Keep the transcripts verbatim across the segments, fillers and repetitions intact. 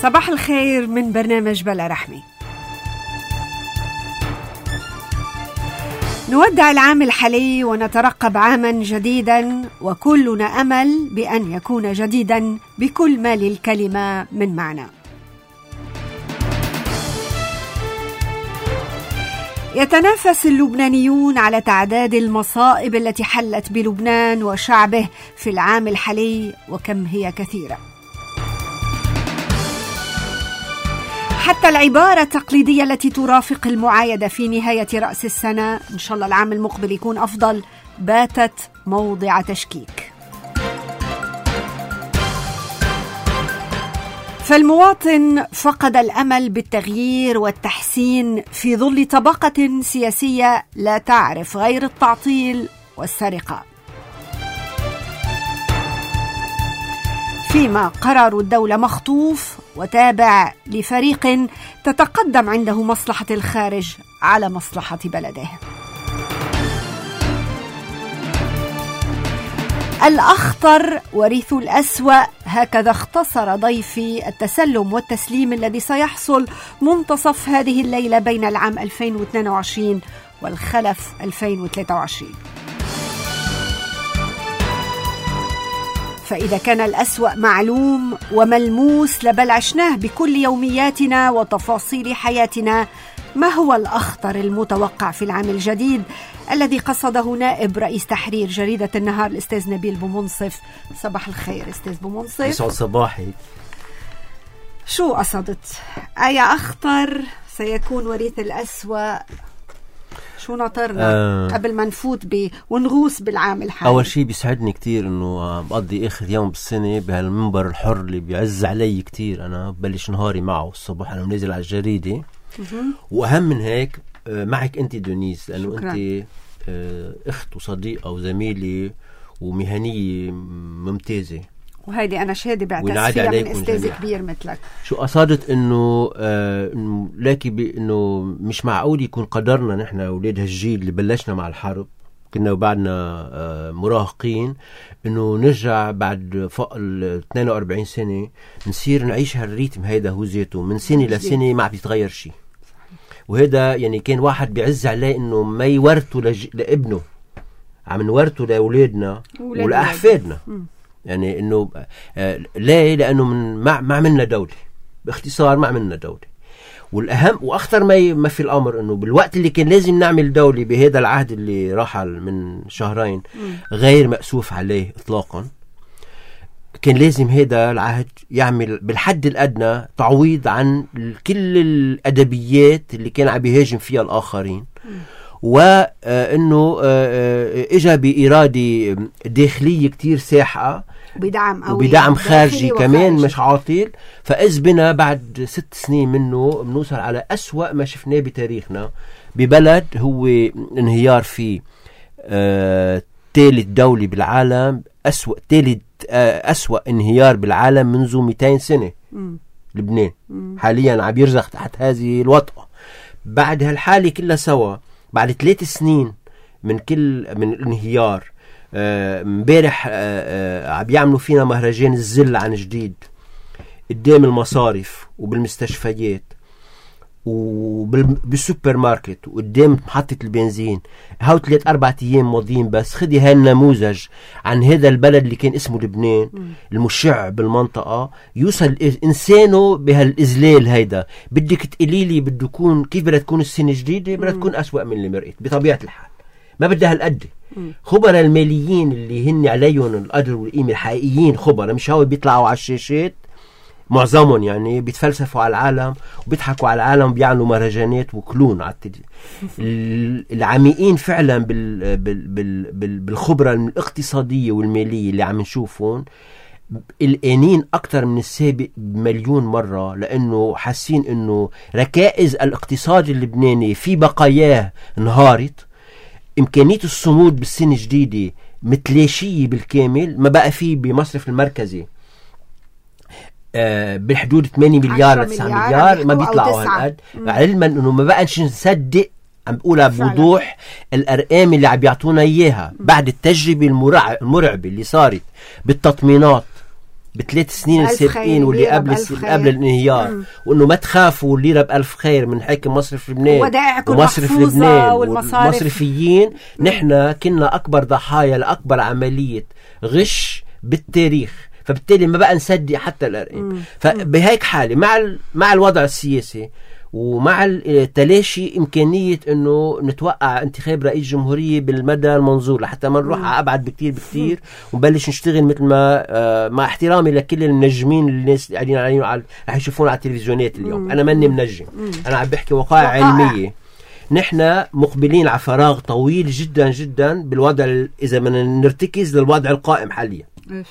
صباح الخير من برنامج بلا رحمة. نودع العام الحالي ونترقب عاما جديدا، وكلنا أمل بأن يكون جديدا بكل ما للكلمة من معنى. يتنافس اللبنانيون على تعداد المصائب التي حلت بلبنان وشعبه في العام الحالي، وكم هي كثيرة. حتى العبارة التقليدية التي ترافق المعايدة في نهاية رأس السنة، إن شاء الله العام المقبل يكون أفضل، باتت موضع تشكيك. فالمواطن فقد الأمل بالتغيير والتحسين في ظل طبقة سياسية لا تعرف غير التعطيل والسرقة، فيما قرار الدولة مخطوف وتابع لفريق تتقدم عنده مصلحة الخارج على مصلحة بلده. الأخطر وريث الأسوأ، هكذا اختصر ضيفي التسلم والتسليم الذي سيحصل منتصف هذه الليلة بين العام ألفين واثنين وعشرين والخلف ألفين وثلاثة وعشرين. فإذا كان الأسوأ معلوم وملموس لبل عشناه بكل يومياتنا وتفاصيل حياتنا، ما هو الأخطر المتوقع في العام الجديد الذي قصده نائب رئيس تحرير جريدة النهار الأستاذ نبيل بومنصف؟ صباح الخير أستاذ بومنصف. يسعد صباحي. شو قصدت؟ أي أخطر سيكون وريث الأسوأ؟ شو ناطرنا آه. قبل ما نفوت ب ونغوص بالعام الحالي؟ أول شيء بيسعدني كتير إنه بقضي آخر يوم بالسنة بهالمنبر الحر اللي بيعز علي كتير. أنا ببلش نهاري معه الصبح، أنا منزل على الجريدة، وأهم من هيك معك أنت دونيس، لأنه شكرا. أنت أخت وصديقة وزميلة ومهنية ممتازة، وهيدي أنا شهادة بعتز فيها من أستاذ كبير مثلك. شو قصدت إنه آه لكن إنه مش معقول يكون قدرنا نحن أولاد هالجيل اللي بلشنا مع الحرب، كنا وبعدنا آه مراهقين، إنه نرجع بعد فوق ال اثنين وأربعين سنة نصير نعيش هالريتم هيدا هو ذاته من سنة لسنة ما عم بيتغير شيء. وهذا يعني كان واحد بيعز عليه إنه ما يورثه لج... لابنه، عم نورثه لأولادنا ولأحفادنا. يعني انه آه ليه؟ لانه من ما ما عملنا دوله، باختصار ما عملنا دوله. والاهم واخطر ما ما في الامر انه بالوقت اللي كان لازم نعمل دوله بهذا العهد اللي رحل من شهرين غير مأسوف عليه اطلاقا، كان لازم هذا العهد يعمل بالحد الادنى تعويض عن كل الادبيات اللي كان عم يهاجم فيها الاخرين، وانه اجى بإرادة داخلية كتير ساحقة وبدعم, وبدعم خارجي كمان مش عاطل. فإذ بنا بعد ست سنين منه بنوصل على أسوأ ما شفناه بتاريخنا ببلد هو انهيار فيه آه ثالث دولة بالعالم، أسوأ ثالث آه أسوأ انهيار بالعالم منذ مئتين سنة. م. لبنان م. حاليا عم يرزخ تحت هذه الوطأة. بعد هالحالة كلها سوا بعد ثلاث سنين من كل من الانهيار، امبارح آه عم يعملوا فينا مهرجان الزل عن جديد قدام المصارف وبالمستشفيات وبالسوبر ماركت وقدام محطة البنزين. هاو ثلاث أربعة أيام ماضيين بس. خدي هالنموذج عن هذا البلد اللي كان اسمه لبنان م. المشع بالمنطقة، يوصل إنسانه بهالإزلال هيدا. بدك تقولي لي بده يكون كيف بدها تكون السنة الجديدة؟ بدها تكون أسوأ من اللي مرقت بطبيعة الحال، ما بدها هالقد. خبراء الماليين اللي هن عليهم القدر والقيمة الحقيقيين، خبراء مش هاو بيطلعوا على الشاشات معظمهم يعني بيتفلسفوا على العالم وبيضحكوا على العالم وبيعملوا مهرجانات وكلون على العميقين فعلا بال بال بال بال بالخبرة الاقتصادية والمالية اللي عم نشوفهم الآنين أكتر من السابق مليون مرة، لأنه حاسين إنه ركائز الاقتصاد اللبناني في بقاياه انهارت. إمكانية الصمود بالسنة الجديدة متلاشية بالكامل. ما بقى فيه بمصرف المركزي آه بحدود ثمانية مليار تسعة مليار، ما بيطلعوا هالقد، علما انه ما بقاش نصدق عم بقولها بوضوح الارقام اللي عم بيعطونا اياها بعد التجربه المرعبه اللي صارت بالتطمينات بثلاث سنين السابقين واللي قبل قبل الانهيار مم. وانه ما تخافوا الليره بألف خير من حكم مصرف لبنان ومصرف لبنان والمصرفيين. نحن كنا اكبر ضحايا لاكبر عمليه غش بالتاريخ، فبالتالي ما بقى نصدق حتى الارقام. فبهيك حاله مع مع الوضع السياسي ومع التلاشي إمكانية أنه نتوقع انتخاب رئيس جمهورية بالمدى المنظور لحتى ما نروح أبعد بكتير بكتير ونبلش نشتغل مثل ما آه مع احترامي لكل النجمين اللي الناس قاعدين على رح يشوفون على التلفزيونات اليوم. مم. أنا ماني منجم، أنا عم بحكي وقائع علمية. نحن مقبلين على فراغ طويل جدا جدا بالوضع إذا بدنا نرتكز للوضع القائم حاليا.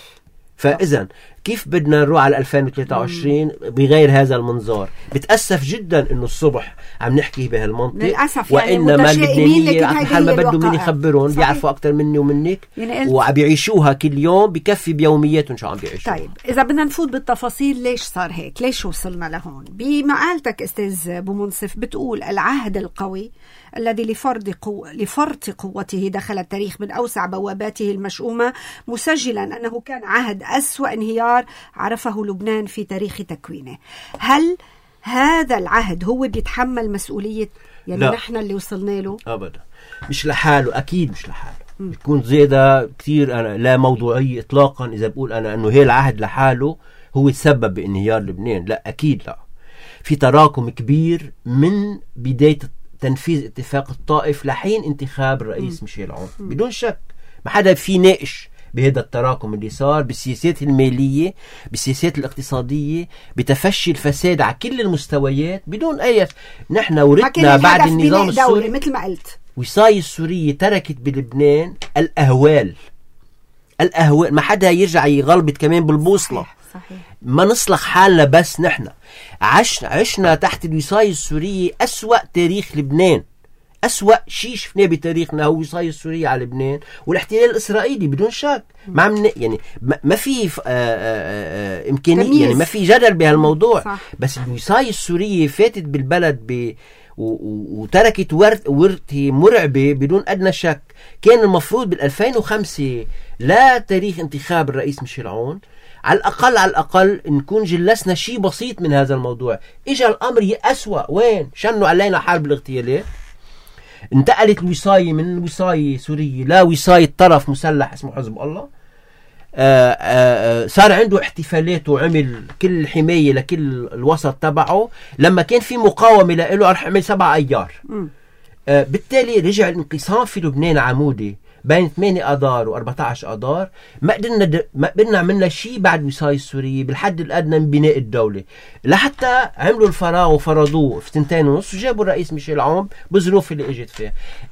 فإذا كيف بدنا نروح على ألفين وثلاثة وعشرين بغير هذا المنظار؟ بتأسف جدا إنه الصبح عم نحكي بهالمنطق للأسف، وإنما اللبنانية حال ما بدهم مين يخبرون بيعرفوا أكتر مني ومنك يعني وعم بيعيشوها كل يوم بكفي بيومياتهم شو عم بيعيشوا. طيب إذا بدنا نفوت بالتفاصيل ليش صار هيك، ليش وصلنا لهون؟ بمقالتك أستاذ بومنصف بتقول العهد القوي الذي لفرض قو... لفرط قوته دخل التاريخ من أوسع بواباته المشؤومة، مسجلا أنه كان عهد أسوأ انهيار عرفه لبنان في تاريخ تكوينه. هل هذا العهد هو بيتحمل مسؤولية يعني لا. نحن اللي وصلنا له؟ أبدا مش لحاله، أكيد مش لحاله. بيكون زيادة كتير أنا لا موضوعية إطلاقا إذا بقول أنا أنه هي العهد لحاله هو تسبب بانهيار لبنان. لا أكيد لا، في تراكم كبير من بداية تنفيذ اتفاق الطائف لحين انتخاب الرئيس ميشيل عون. بدون شك ما حدا في ناقش بهذا التراكم اللي صار بالسياسات المالية، بالسياسات الاقتصادية، بتفشي الفساد على كل المستويات بدون أي. نحن ورثنا بعد النظام السوري مثل ما قلت وصاية السورية تركت بلبنان الأهوال الأهوال ما حدا يرجع يغلبت كمان بالبوصلة. صحيح. صحيح. ما نصلح حالنا بس نحن عشنا عشنا تحت الوصاية السورية أسوأ تاريخ لبنان. أسوأ شيء شفناه بتاريخنا هو وصاية السورية على لبنان والاحتلال الإسرائيلي بدون شك. ما من يعني ما, ما في إمكانية يعني ما في جدل بهالموضوع. صح. بس الوصاية السورية فاتت بالبلد ب وتركت ورث ورثة مرعبة بدون أدنى شك. كان المفروض بالألفين وخمسة لا تاريخ انتخاب الرئيس ميشيل عون على الأقل على الأقل نكون جلسنا شيء بسيط من هذا الموضوع. إجا الأمر أسوأ. وين شنوا علينا حرب الاغتيالات، انتقلت الوصاية من وصاية سورية لا وصاية طرف مسلح اسمه حزب الله. آآ آآ صار عنده احتفالات وعمل كل حماية لكل الوسط تبعه. لما كان في مقاومة له رح عمل سبع أيار. بالتالي رجع الانقسام في لبنان عمودي بين ثمانية أذار وأربعة عشر أذار. ما قدرنا د... ما قدرنا عملنا شيء بعد وصاية السورية بالحد الأدنى من بناء الدولة، لحتى عملوا الفراغ وفرضوه في سنتين ونص وجابوا الرئيس ميشيل عون بالظروف اللي اجت فيها.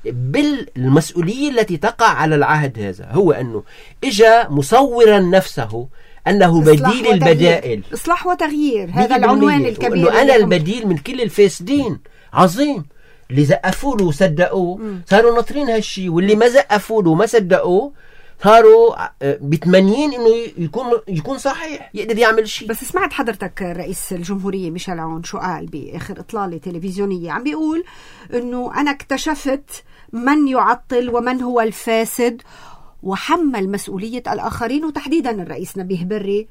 بالمسؤولية التي تقع على العهد هذا هو أنه إجا مصورا نفسه أنه بديل البدائل. إصلاح وتغيير هذا العنوان الكبير، أنه أنا البديل من كل الفاسدين. عظيم. اللي زقفوا له وصدقوه صاروا ناطرين هالشي، واللي ما زقفوا له وما صدقوه صاروا بتمنين انه يكون يكون صحيح يقدر يعمل شيء. بس سمعت حضرتك رئيس الجمهورية ميشيل عون شو قال باخر اطلالة تلفزيونية؟ عم بيقول انه انا اكتشفت من يعطل ومن هو الفاسد، وحمل مسؤولية الآخرين وتحديدا الرئيس نبيه بري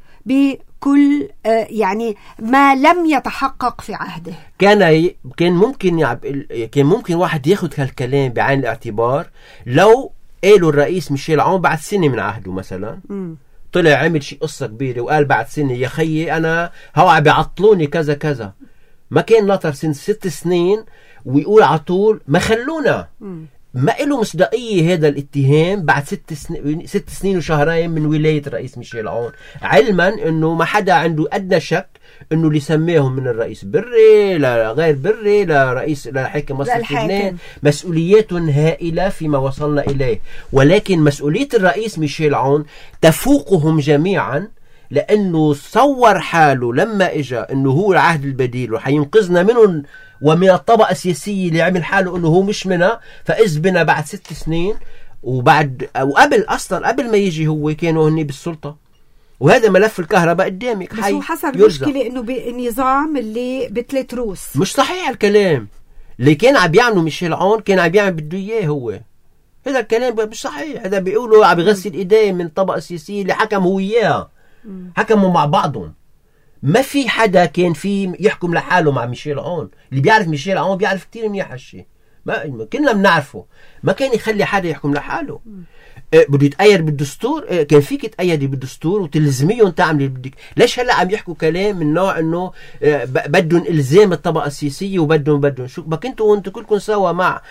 بكل يعني ما لم يتحقق في عهده. كان كان ممكن يعب كان ممكن واحد ياخذ هالكلام بعين الاعتبار لو قالوا الرئيس ميشيل عون بعد سنة من عهده مثلا. م. طلع عمل شيء قصة كبيرة وقال بعد سنة يا خيي أنا هو عم بيعطلوني كذا كذا. ما كان ناطر سن ست سنين ويقول عطول ما خلونا. م. ما له مصداقية هذا الاتهام بعد ست سنين ست سنين وشهرين من ولاية الرئيس ميشيل عون، علما انه ما حدا عنده ادنى شك انه اللي سماهم من الرئيس بري لا غير بري لا رئيس لا حاكم مصر لبنان مسؤوليات هائلة فيما وصلنا اليه. ولكن مسؤولية الرئيس ميشيل عون تفوقهم جميعا، لانه صور حاله لما اجا انه هو العهد البديل وحينقذنا منهم ومن الطبقة السياسية اللي عمل حاله انه هو مش منها. فإذ بنا بعد ست سنين وبعد وقبل اصلا قبل ما يجي هو كانوا هني بالسلطة، وهذا ملف الكهرباء قدامك. بس هو حصل مشكلة انه بالنظام اللي بثلاث روس. مش صحيح الكلام اللي كان عم يعملوا ميشيل عون، كان عم يعمل بده اياه هو. هذا الكلام مش صحيح. هذا بيقولوا عم يغسل ايديه من الطبقة السياسية اللي حكم هو اياها. حكموا مع بعضهم. ما في حدا كان في يحكم لحاله مع ميشيل عون. اللي بيعرف ميشيل عون بيعرف كتير منيح هالشيء، ما كلنا بنعرفه. ما كان يخلي حدا يحكم لحاله. أه بده يتأيد بالدستور. أه كان فيك تأيدي بالدستور وتلزميهم تعملي بدك. ليش هلا عم يحكوا كلام من نوع انه أه بدهم الزام الطبقه السياسيه وبدهم بدهم شو؟ ما كنتوا وانتم كلكم سوا مع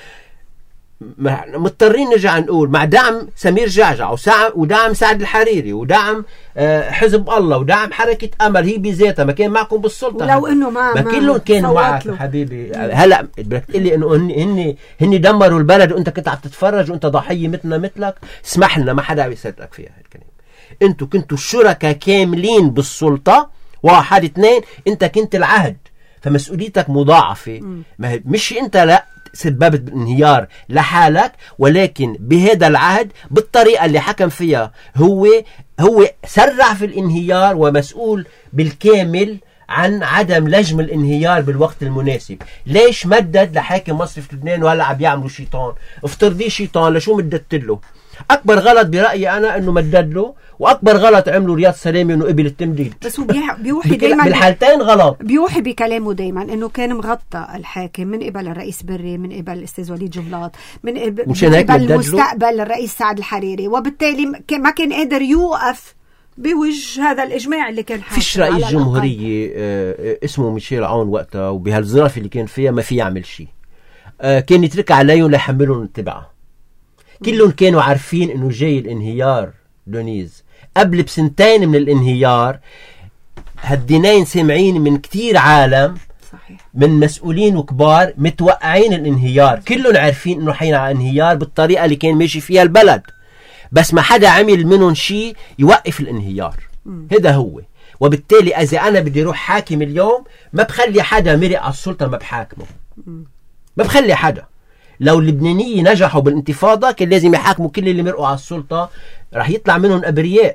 مضطرين نرجع نقول مع دعم سمير جعجع ودعم سعد الحريري ودعم أه حزب الله ودعم حركه امل هي بذاتها. ما كان معكم بالسلطه. لو انه ما ما كلهم كانوا معك له. حبيبي هلا بدك تقول لي انه هن هن دمروا البلد وانت كنت عم تتفرج وانت ضحيه مثلنا مثلك. اسمح لنا، ما حدا بيصدقك فيها هالكلام. انتوا كنتوا شركاء كاملين بالسلطه. واحد اثنين، انت كنت العهد، فمسؤوليتك مضاعفه. ما مش انت لا سببت بالانهيار لحالك، ولكن بهذا العهد بالطريقة اللي حكم فيها هو هو سرع في الانهيار ومسؤول بالكامل عن عدم لجم الانهيار بالوقت المناسب. ليش مدد لحاكم مصرف لبنان وهلا عم يعملوا شيطان؟ افترضي شيطان لشو مددت له؟ اكبر غلط برأيي انا انه مدد له، واكبر غلط عمله رياض سلامي انه قبل التمديد. بس هو بيوحي دائما بالحالتين غلط. بيوحي بكلامه دائما انه كان مغطى الحاكم من قبل الرئيس بري، من قبل الاستاذ وليد جبلاط، من قبل, من قبل مستقبل الرئيس سعد الحريري، وبالتالي ما كان قادر يوقف بوجه هذا الاجماع اللي كان حاصل. فيش رئيس جمهوريه آه اسمه ميشيل عون وقتها وبهالظرف اللي كان فيها ما في يعمل شيء. آه كان يترك عليهم ليحملهم التبعه. كلهم كانوا عارفين انه جاي الانهيار. دونيز قبل بسنتين من الانهيار هالدينين سامعين من كتير عالم. صحيح. من مسؤولين وكبار متوقعين الانهيار. كلهم عارفين انه حين على انهيار بالطريقة اللي كان ماشي فيها البلد، بس ما حدا عمل منهم شيء يوقف الانهيار. هذا هو. وبالتالي اذا انا بدي اروح حاكم اليوم ما بخلي حدا مرق على السلطة ما بحاكمه. ما بخلي حدا. لو اللبنانيين نجحوا بالانتفاضة كان لازم يحاكموا كل اللي مرقوا على السلطة. راح يطلع منهم أبرياء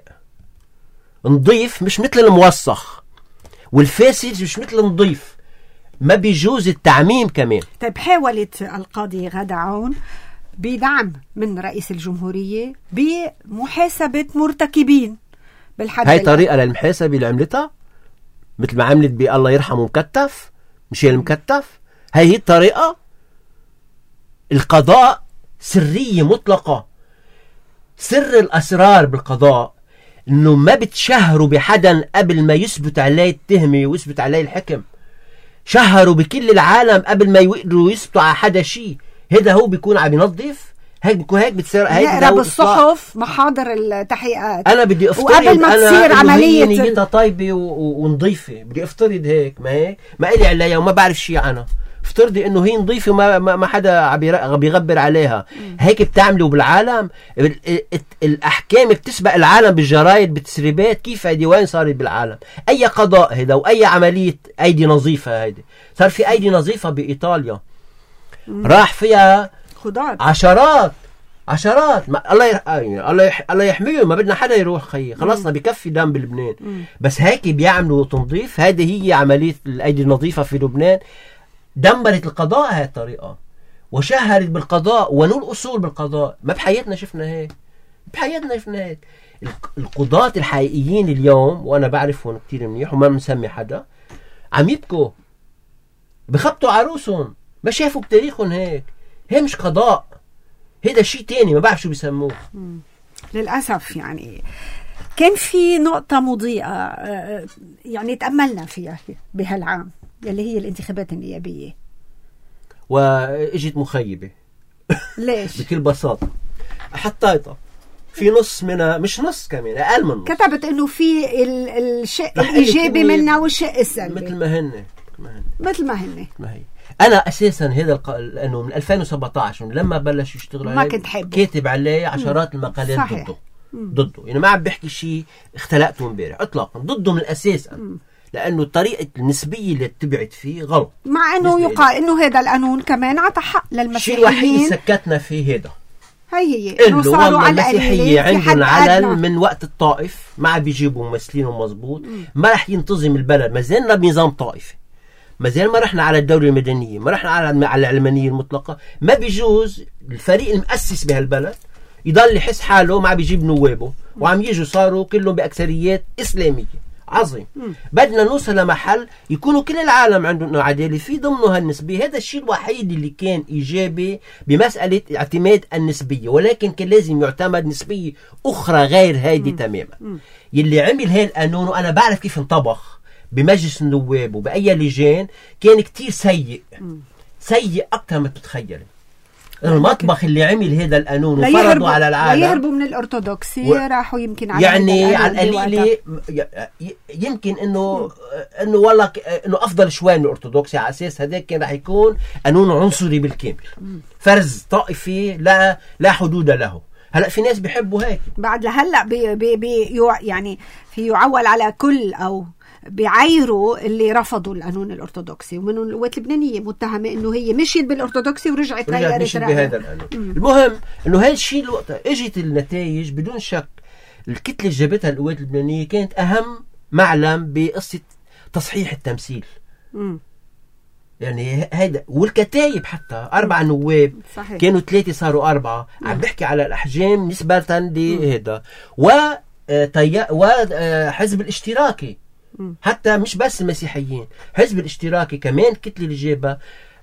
نضيف، مش مثل الموسخ، والفاسد مش مثل نضيف. ما بيجوز التعميم كمان. طيب حاولت القاضي غادة عون بدعم من رئيس الجمهورية بمحاسبة مرتكبين بالحد. هاي طريقة للمحاسبة اللي عملتها مثل ما عملت بالله يرحمه مكتف مشي المكتف. هاي هي الطريقة. القضاء سرية مطلقة. سر الأسرار بالقضاء إنه ما بتشهروا بحدا قبل ما يثبت عليه التهمة ويثبت عليه الحكم. شهروا بكل العالم قبل ما يقدروا يثبتوا على حدا شيء. هذا هو بيكون عم ينظف. هيك بيكون هيك بتصير هيك نقرا بالصحف محاضر التحقيقات. انا بدي افترض وقبل ما تصير عملية نيتها طيبة ونظيفة. بدي افترض هيك. ما هيك ما إلي عليها وما بعرف شيء عنها. افترضي انه هي نظيفه وما ما حدا عم بيغبر عليها. هيك بتعملوا بالعالم. الاحكام بتسبق العالم بالجرايد بالتسريبات. كيف هيدي وين صارت بالعالم؟ اي قضاء هيدا واي عمليه ايدي نظيفه. هيدي صار في ايدي نظيفه بايطاليا. مم. راح فيها خضار عشرات عشرات ما الله يح... الله يح... الله يحميهم. ما بدنا حدا يروح خيي. خلصنا بكفي دم بلبنان. مم. بس هيك بيعملوا تنظيف. هذه هي عمليه الايدي النظيفه في لبنان. دمرت القضاء هاي الطريقة وشهرت بالقضاء ونول أصول بالقضاء. ما بحياتنا شفنا هيك. بحياتنا شفنا هيك. القضاة الحقيقيين اليوم وأنا بعرفهم كتير منيح وما مسمي حدا عم يبكوا بخبطوا عروسهم. ما شافوا بتاريخهم هيك. هي مش قضاء. هيدا شيء تاني ما بعرف شو بيسموه. للأسف يعني كان في نقطة مضيئة يعني تأملنا فيها بهالعام اللي هي الانتخابات النيابية، واجت مخيبة. ليش؟ بكل بساطة حطيتها في نص منها، مش نص كمان أقل من نص. كتبت إنه في الشيء الإيجابي منها والشيء السلبي مثل ما هن مثل ما هن ما هي. أنا أساسا هذا الق... لأنه من ألفين وسبعطعش لما بلش يشتغل ما كنت حابه. كاتب عليه عشرات مم. المقالات صحيح. ضده مم. ضده يعني ما عم بحكي شيء اختلقته امبارح اطلاقا. ضده من الأساس أنا. لأنه الطريقة النسبية اللي اتبعت فيه غلط. مع أنه يقال أنه هذا القانون كمان عطى حق للمسيحيين. الشيء الوحيد سكتنا فيه هذا. هي هي إنه والله المسيحية عندهم علل من وقت الطائف ما عم بيجيبوا ممثلينهم مزبوط. ما رح ينتظم البلد. ما زلنا بنظام طائفي. ما زال ما رحنا على الدولة المدنية. ما رحنا على على العلمانية المطلقة. ما بيجوز الفريق المؤسس بهالبلد يضل يحس حاله ما عم بيجيب نوابه وعم يجوا صاروا كلهم بأكثريات إسلامية. عظيم. بدنا نوصل لمحل يكونوا كل العالم عندهم عدالة في ضمنه هالنسبية. هذا الشيء الوحيد اللي كان إيجابي بمسألة اعتماد النسبية، ولكن كان لازم يعتمد نسبية أخرى غير هيدي تماما. يلي عمل هاي القانون وأنا بعرف كيف انطبخ بمجلس النواب وبأي لجان كان كتير سيء سيء أكثر ما تتخيل. المطبخ اللي عمل هذا القانون وفرضوا على العالم يهربوا من الأرثوذكسية و... راحوا يمكن على يعني على القليلة يمكن انه انه والله انه افضل شوي من الأرثوذكسية. على اساس هذاك كان راح يكون قانون عنصري بالكامل، فرز طائفي لا لا حدود له. هلا في ناس بيحبوا هيك بعد لهلا بي بي بي يعني في يعول على كل او بيعايروا اللي رفضوا القانون الأرثوذكسي، ومنهم القوات اللبنانية متهمة انه هي مشيت بالأرثوذكسي ورجعت غيرت بهذا القانون. المهم انه هاي الشيء الوقت اجت النتائج بدون شك. الكتلة اللي جابتها القوات اللبنانية كانت اهم معلم بقصة تصحيح التمثيل. م. يعني هيدا والكتايب حتى أربع نواب صحيح. كانوا ثلاثة صاروا أربعة. م. عم بحكي على الأحجام نسبة لهذا وحزب الاشتراكي حتى مش بس المسيحيين، حزب الاشتراكي كمان كتلة اللي جابها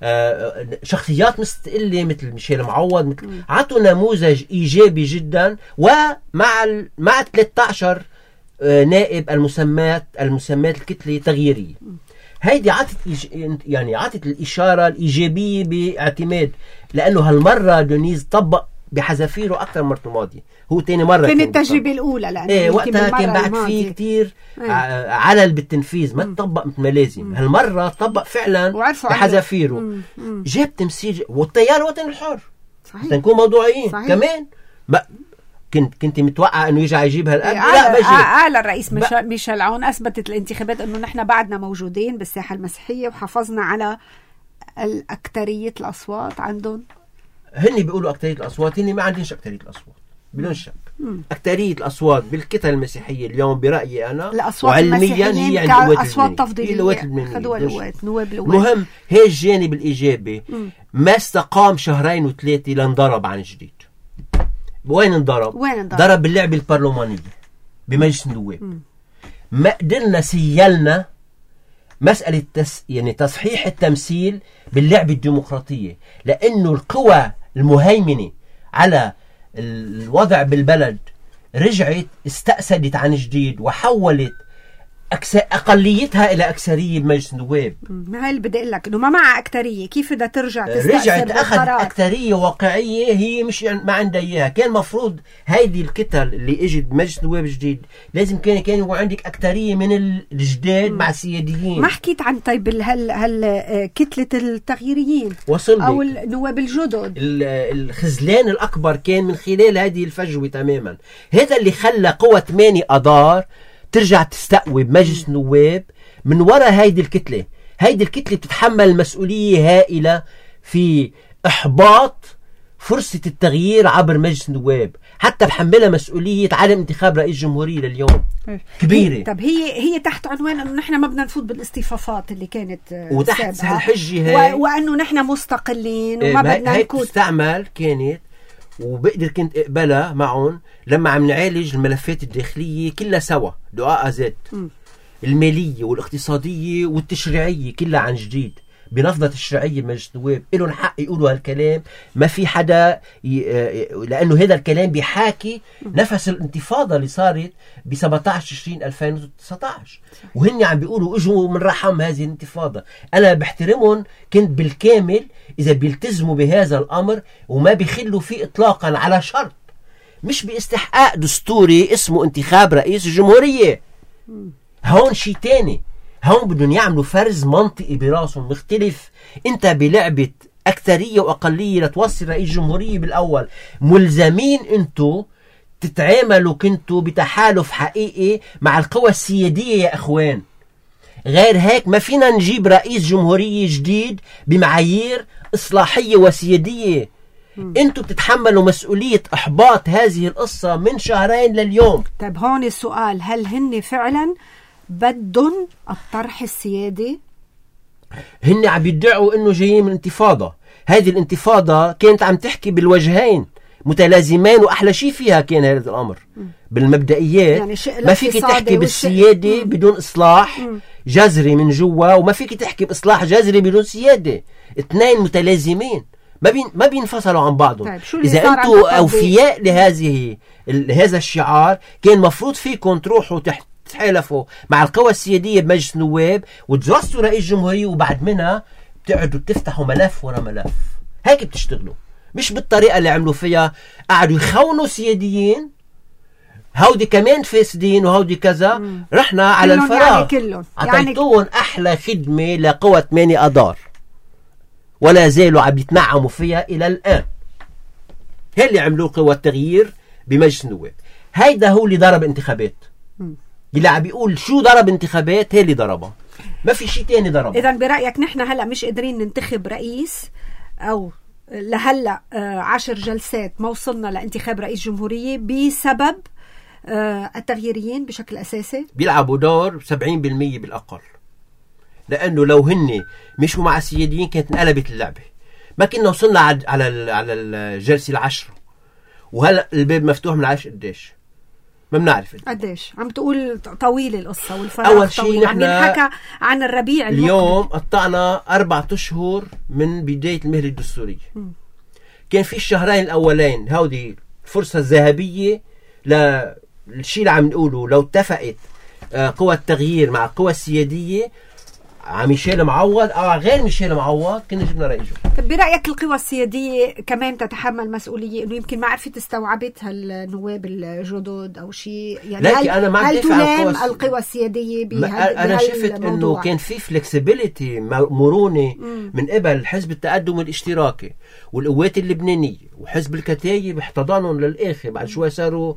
شخصيات مستقلة مثل ميشيل معوض مثل عطوا نموذج إيجابي جدا. ومع ال... مع ثلاثة عشر نائب المسمات المسمات الكتلة تغييرية. هيدي عطت إيج... يعني عطت الإشارة الإيجابية باعتماد، لأنه هالمرة دونيز طبق بحذافيره أكثر مرة الماضية. هو تاني مرة كان التجربة الأولى لأنه ايه وقتها كان بعد فيه كتير ايه. علل بالتنفيذ ما تطبق مثل ما لازم. هالمرة طبق فعلا بحذافيره، جاب تمثيل والتيار الوطني الحر. صحيح تنكون موضوعيين كمان. ما كنت كنت متوقع انه يجي يجيبها الان. لا ما جاب. قال الرئيس ميشيل ميشيل عون اثبتت الانتخابات انه نحن بعدنا موجودين بالساحة المسيحية وحافظنا على الأكترية الأصوات عندهم. هني بيقولوا أكترية الأصوات، هني ما عندناش أكترية الأصوات بدون شك. أكترية الأصوات بالكتل المسيحية اليوم برأيي أنا وعلميا هي عند أصوات تفضيلية خدوا القوات نواب القوات. مهم هي الجانب الإيجابي. ما استقام شهرين وثلاثة لانضرب عن جديد. وين انضرب؟ وين انضرب؟ ضرب باللعبة البرلمانية بمجلس النواب. ما قدرنا سيلنا مسألة تس يعني تصحيح التمثيل باللعبة الديمقراطية، لأنه القوى المهيمنة على الوضع بالبلد رجعت استأسدت عن جديد وحولت أقليتها إلى أكثرية بمجلس النواب. ما هي اللي بدي أقول لك إنه ما مع أكثرية كيف بدها ترجع تستأسد؟ رجعت أخذ أكثرية واقعية هي مش ما عندها إياها. كان مفروض هيدي الكتل اللي إجت بمجلس النواب جديد لازم كان كان يكون عندك أكثرية من الجداد مع السياديين. ما حكيت عن طيب هال هال كتلة التغييريين وصل أو النواب الجدد. الخزلان الأكبر كان من خلال هذه الفجوة تماما. هذا اللي خلى قوة ثمانية أدار ترجع تستقوي بمجلس النواب من وراء هيدي الكتلة. هيدي الكتلة بتتحمل مسؤولية هائلة في إحباط فرصة التغيير عبر مجلس النواب، حتى بحملها مسؤولية عدم انتخاب رئيس جمهورية لليوم كبيرة. طب هي هي تحت عنوان انه نحن ما بدنا نفوت بالاصطفافات اللي كانت وتحت هالحجة هاي و... وانه نحن مستقلين وما بدنا نكون. هاي تستعمل كانت وبقدر كنت اقبلها معهم لما عم نعالج الملفات الداخلية كلها سوا دعاء زد المالية والاقتصادية والتشريعية كلها عن جديد بنفضة الشرعية بمجلس النواب. إلهم حق يقولوا هالكلام، ما في حدا ي... لأنه هذا الكلام بيحاكي نفس الانتفاضة اللي صارت ب سبعة عشر تشرين ألفين وتسعة عشر وهن عم بيقولوا اجوا من رحم هذه الانتفاضة. أنا بحترمهم كنت بالكامل إذا بيلتزموا بهذا الأمر وما بيخلوا فيه إطلاقا على شرط مش باستحقاق دستوري اسمه انتخاب رئيس الجمهورية. هون شيء تاني، هون بدهم يعملوا فرز منطقي براسهم مختلف. انت بلعبة أكثرية وأقلية لتوصل رئيس جمهورية بالأول ملزمين انتو تتعاملوا كنتوا بتحالف حقيقي مع القوى السيادية يا أخوان. غير هيك ما فينا نجيب رئيس جمهورية جديد بمعايير إصلاحية وسيادية. انتوا بتتحملوا مسؤولية إحباط هذه القصة من شهرين لليوم. طيب هون السؤال، هل هن فعلا بدهم الطرح السيادي؟ هن عم يدعوا انه جايين من انتفاضة. هذه الانتفاضة كانت عم تحكي بالوجهين، متلازمان، وأحلى شيء فيها كان هذا الأمر بالمبدئيات. يعني ما فيك تحكي بالسيادة بدون إصلاح مم. جذري من جوا، وما فيك تحكي بإصلاح جذري بدون سيادة. اثنين متلازمين ما بين ما بينفصلوا عن بعضهم. طيب إذا أنتم أوفياء لهذه هذا الشعار، كان مفروض فيكم تروحوا تحت تحالفوا مع القوى السيادية بمجلس النواب وتجرسوا رئيس جمهورية، وبعد منها بتقعدوا تفتحوا ملف ورا ملف. هيك بتشتغلوا، مش بالطريقة اللي عملوا فيها. قعدوا يخونوا سياديين، هودي كمان فاسدين وهودي كذا. مم. رحنا على الفراغ يعني عطيتوهم يعني أحلى خدمة لقوى ثمانية أدار، ولا زالوا عم يتنعموا فيها إلى الآن. هي اللي عملوا قوى التغيير بمجلس النواب. هيدا هو اللي ضرب انتخابات. مم. اللي عم بيقول شو ضرب انتخابات هي اللي ضربها، ما في شيء تاني ضربها. إذن برأيك نحن هلأ مش قادرين ننتخب رئيس، أو لهلأ عشر جلسات ما وصلنا لانتخاب رئيس جمهورية بسبب التغييريين بشكل أساسي؟ بيلعبوا دور سبعين بالمية بالأقل، لأنه لو هن مشوا مع السياديين كانت انقلبت اللعبة. ما كنا وصلنا على على الجلسة العشرة، وهلأ الباب مفتوح من عاش قديش ما بنعرف قديش. عم تقول طويل القصة والفراغ أول طويل. عم ينحكى عن الربيع المقبل. اليوم قطعنا أربعة أشهر من بداية المهلة الدستورية. م. كان في الشهرين الأولين هودي فرصة ذهبية للشيء اللي عم نقوله. لو اتفقت قوى التغيير مع القوى السيادية ع ميشيل معوض أو غير ميشيل معوض، كنا جبنا رئيس جمهورية. طب برأيك القوى السيادية كمان تتحمل مسؤولية إنه يمكن ما عرفت استوعبتها النواب الجدد أو شيء؟ يعني لكن أنا ما هل تلام القوى السيادية بهذا؟ أنا شفت إنه كان في فلكسبيليتي مرونة من قبل حزب التقدم الاشتراكي والقوات اللبنانية وحزب الكتايب احتضنهم للآخر. بعد شوي صاروا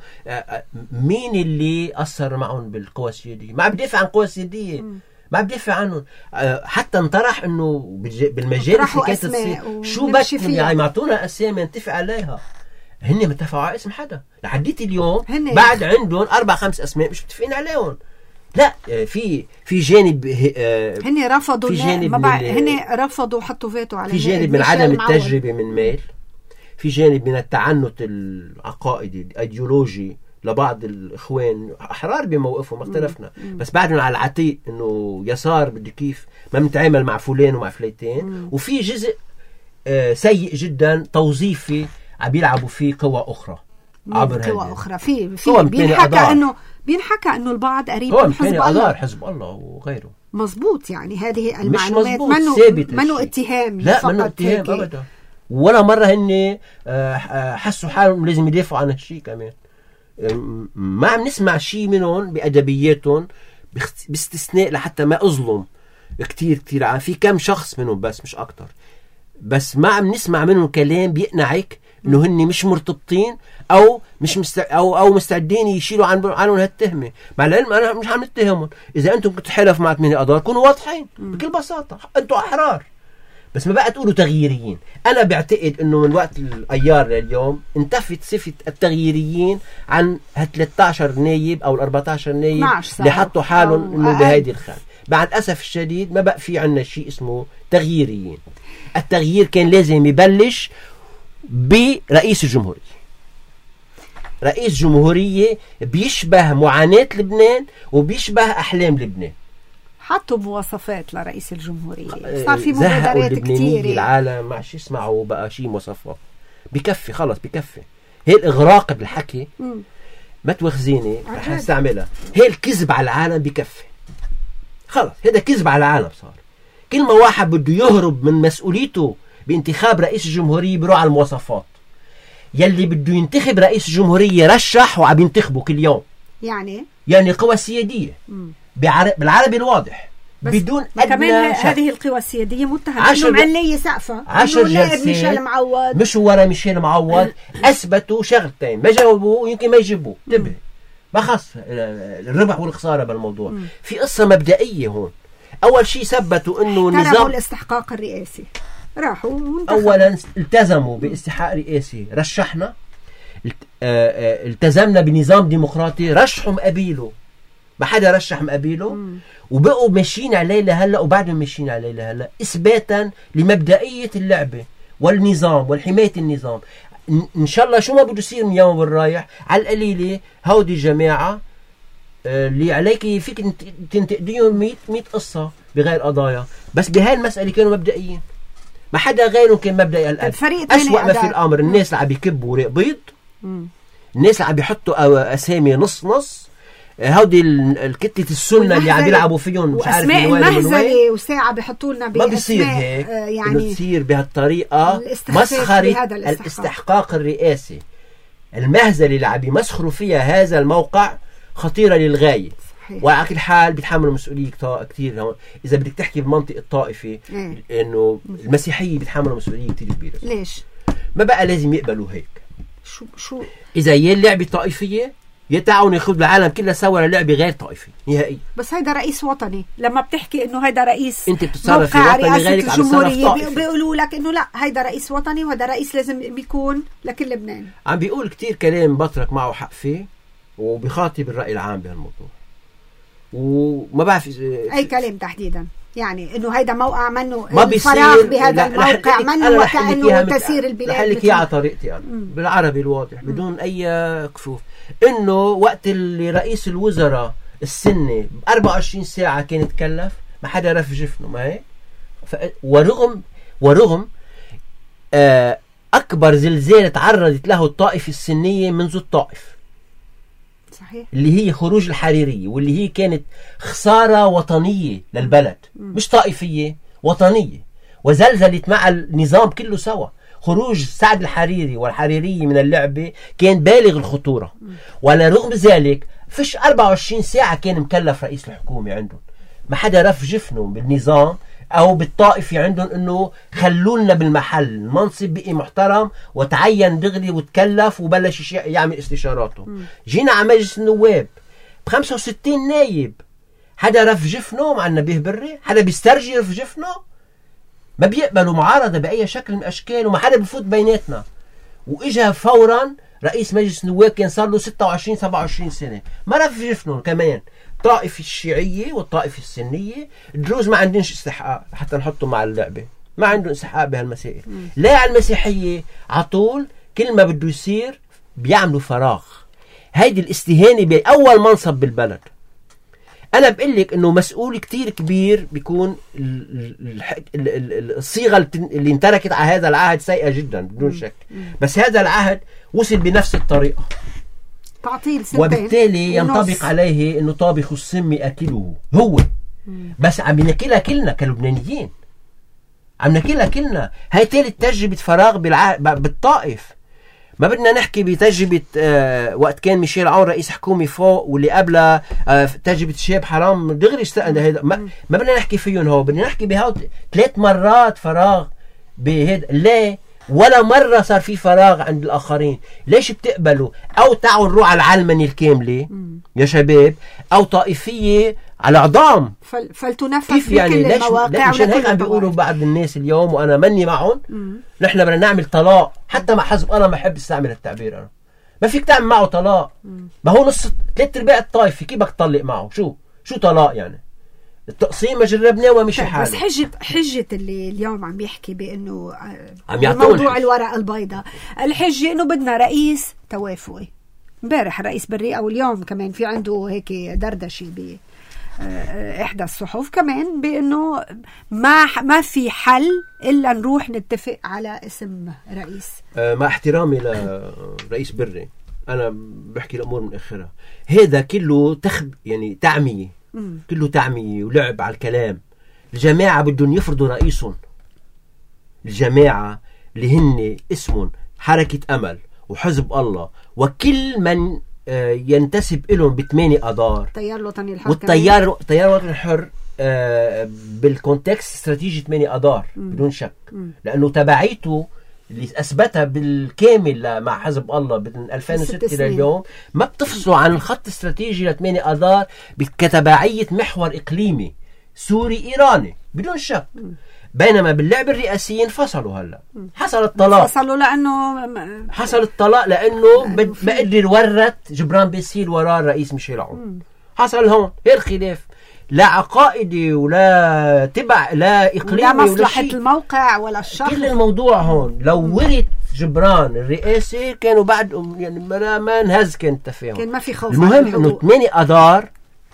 مين اللي أثر معهم بالقوى السيادية؟ ما عم بدافع عن القوى السيادية، ما بدافع عنهم. حتى انطرح انه بالمجالس اللي كانت تصير شو بدكم يعني معطونا اسامي نتفق عليها. هن متفقوا على اسم حدا لحديت اليوم بعد عندهم اربع خمس اسماء مش متفقين عليهم. لا في في جانب هن رفضوا في جانب ما هن رفضوا حطوا فيتو على في جانب من عدم التجربه من مال، في جانب من التعنت العقائدي الايديولوجي لبعض الإخوان أحرار بموقفهم اختلفنا، بس بعدنا على العتيق إنه يسار بدي كيف ما متعامل مع فلان ومع فليتين. وفي جزء آه سيء جدا توظيفي عم بيلعبوا فيه قوى أخرى عبر هذه قوى أخرى. في في بينحكى إنه بينحكى إنه البعض قريب من حزب الله، حزب الله وغيره. مظبوط. يعني هذه المعلومات منو منو اتهام، لا منو اتهام أبدا. ولا مرة هن حسوا حالهم لازم يدافعوا عن هالشيء كمان. ما عم نسمع شيء منهم بأدبياتهم باستثناء لحتى ما أظلم كتير كتير عام في كم شخص منهم بس مش أكتر. بس ما عم نسمع منهم كلام بيقنعك إنه هن مش مرتبطين أو مش مست... أو أو مستعدين يشيلوا عن عنهم هالتهمة. مع العلم أنا مش عم نتهمهم. إذا أنتم كنتوا حلف مع ثمانية أدار كونوا واضحين بكل بساطة، أنتم أحرار. بس ما بقى تقولوا تغييريين. أنا بعتقد إنه من وقت الأيار لليوم انتفت صفة التغييريين عن ثلاثة عشر نايب أو أربعة عشر نايب اللي حطوا حالهم إنه بهيدي الخانة. بعد أسف الشديد ما بقى في عنا شيء اسمه تغييريين. التغيير كان لازم يبلش برئيس الجمهورية. رئيس جمهورية بيشبه معاناة لبنان وبيشبه أحلام لبنان. حطوا مواصفات لرئيس الجمهورية، صار في مبادرات كتير. العالم ما عادش يسمعوا بقى شيء مواصفات. بكفي خلص بكفي. هي الإغراق بالحكي مم. ما توخزيني رح استعملها. هي الكذب على العالم بكفي خلص. هذا كذب على العالم صار. كل ما واحد بده يهرب من مسؤوليته بانتخاب رئيس الجمهورية بيروح على المواصفات. يلي بده ينتخب رئيس الجمهورية رشح وعم ينتخبه كل يوم. يعني يعني قوى السيادية بالعربي الواضح بدون كمان هذه القوى السيادية متهمة انهم علية سقفة. عشر جلسات ميشيل معوض مش ورا ميشيل معوض اثبتوا شغلتين ما جاوبوه ويمكن ما يجيبوه. انتبه ما خص الربح والخسارة بالموضوع. مم. في قصة مبدئية هون. اول شيء ثبتوا انه نظام الاستحقاق الرئاسي راحوا وانتخبوا. اولا التزموا باستحقاق رئاسي رشحنا. التزمنا بنظام ديمقراطي رشحوا مقابيله ما حدا رشح مقابيله. وبقوا ماشيين عليه لهلا وبعدهم ماشيين عليه لهلا اثباتا لمبدئيه اللعبه والنظام والحمايه النظام. ان شاء الله شو ما بده يصير من يوم بالرايح، على القليله هودي جماعه اللي عليك فيك تنتقديهم مئة قصه بغير قضايا، بس بهاي المساله كانوا مبدئيين، ما حدا غيرهم كان مبدئي. الان اسوأ ما في الامر الناس اللي عم يكبوا ورق بيض، الناس اللي عم يحطوا اسامي نص نص، هودي الكتلة السنة اللي عم يلعبوا فيهم مش عارف من وين المهزلة، وساعة بيحطوا لنا ما بيصير هيك آه يعني تصير بهالطريقة مسخرة الاستحقاق الرئاسي. المهزلة اللي عم يمسخروا فيها هذا الموقع خطيرة للغاية، وعلى كل حال بيتحملوا مسؤولية كتير. إذا بدك تحكي بمنطق الطائفة إيه؟ إنه المسيحية بيتحملوا مسؤولية كتير كبيرة. ليش؟ ما بقى لازم يقبلوا هيك. شو شو إذا هي اللعبة طائفية يتعاون ياخذ العالم كلها سوا للعبة غير طائفي نهائي. بس هيدا رئيس وطني، لما بتحكي انه هيدا رئيس انت بتتصرف في وطني غيرك عم تصرف طائفي، بيقولوا لك انه لا هيدا رئيس وطني وهذا رئيس لازم بيكون لكل لبنان. عم بيقول كتير كلام بترك معه حق فيه، وبيخاطب الرأي العام بهالموضوع، وما بعرف اي كلام تحديدا، يعني انه هيدا موقع منه الفراغ بهذا الموقع منه وكأنه تسير البلاد. رح لك اياه على طريقتي انا بالعربي الواضح بدون اي كفوف، انه وقت اللي رئيس الوزراء السنة ب أربعة وعشرين ساعة كان يتكلف ما حدا رف جفنه، ما هيك؟ ورغم ورغم آه اكبر زلزال تعرضت له الطائفة السنية منذ الطائف، صحيح، اللي هي خروج الحريرية، واللي هي كانت خسارة وطنية للبلد، مش طائفية، وطنية، وزلزلت مع النظام كله سوا. خروج سعد الحريري والحريرية من اللعبة كان بالغ الخطورة، وعلى رغم ذلك فيش أربعة وعشرين ساعة كان مكلف رئيس الحكومة عندهم، ما حدا رف جفنه بالنظام أو بالطائفة عندهم إنه خلولنا بالمحل، المنصب بقي محترم وتعين دغري وتكلف وبلش يعمل استشاراته. جينا على مجلس النواب بخمسة وستين نايب، حدا رف جفنه مع النبيه بري؟ حدا بيسترجي رف جفنه؟ ما بيقبلوا معارضة بأي شكل من الأشكال، وما حدا بفوت بيناتنا. وإجا فورا رئيس مجلس النواب كان صار له ستة وعشرين سبعة وعشرين سنة، ما رف جفنهم كمان. الطائفة الشيعية والطائفة السنية الدروز ما عندنش استحقاق حتى نحطهم مع اللعبة، ما عندهم استحقاق بهالمسائل. لا على المسيحية عطول كل ما بده يصير بيعملوا فراغ. هيدي الاستهانة بأول منصب بالبلد. أنا بقول لك إنه مسؤول كتير كبير بيكون الصيغة اللي انتركت على هذا العهد سيئة جدا بدون شك، بس هذا العهد وصل بنفس الطريقة، تعطيل سنتين، وبالتالي ينطبق عليه إنه طابخ السم أكله هو. بس عم ناكلها كلنا كلبنانيين، عم ناكلها كلنا. هاي ثالث تجربة فراغ بالطائف. ما بدنا نحكي بتجربة آه وقت كان ميشيل عون رئيس حكومي فوق، واللي قبلها آه تجربة شاب حرام دغري استقل هيدا. ما, ما بدنا نحكي فيهم، هو بدنا نحكي بهاو ثلاث مرات فراغ بهيدا. ليه ولا مرة صار في فراغ عند الآخرين؟ ليش بتقبلوا أو تعالوا نروح على العلمانية الكاملة يا شباب، أو طائفية على عظام فل... فلتنفذ كيف يعني؟ ليش مشان هيك عم بيقولوا بعض الناس اليوم، وأنا مني معهم، نحن بدنا نعمل طلاق. حتى مع حزب الله ما أحب استعمل التعبير أنا. ما فيك تعمل معه طلاق، ما هو نص ثلاث ارباع الطائفة، كيف بدك تطلق معه؟ شو شو طلاق يعني؟ التقسيم ما جربناه ومشي حاله. بس حجة حجة اللي اليوم عم بيحكي بأنه موضوع الورقة البيضاء، الحجة إنه بدنا رئيس توافقي. امبارح رئيس بري أو اليوم كمان في عنده هيك دردشة ب إحدى الصحف كمان بأنه ما ما في حل إلا نروح نتفق على اسم رئيس. مع احترامي لرئيس بري، أنا بحكي الأمور من آخرها. هذا كله تخب يعني تعمية، مم. كله تعمية ولعب على الكلام. الجماعة بدهم يفرضوا رئيسهم، الجماعة اللي هن اسمهم حركة أمل وحزب الله وكل من ينتسب إلهم بثمانية أدار، التيار الوطني الحر، والتيار التيار الوطني الحر بالكونتكست استراتيجي ثمانية أدار مم. بدون شك، مم. لأنه تبعيته اللي أثبتها بالكامل مع حزب الله من ألفين وستة لليوم ما بتفصلوا عن الخط الاستراتيجي لثمانية أدار كتبعية محور إقليمي سوري إيراني بدون شك. م. بينما باللعب الرئاسي انفصلوا. هلا حصل الطلاق، انفصلوا لأنه حصل الطلاق لأنه ما قدر ورت جبران باسيل وراء الرئيس ميشيل عون. حصل هون هي الخلاف. لا عقائدي ولا تبع لا إقليمي ولا مصلحة ولا الموقع ولا الشخص. كل الموضوع هون لو ورث جبران الرئاسي كانوا بعد يعني ما, ما انهز كان التفاهم، كان ما في خوف. المهم انه ثمانية اذار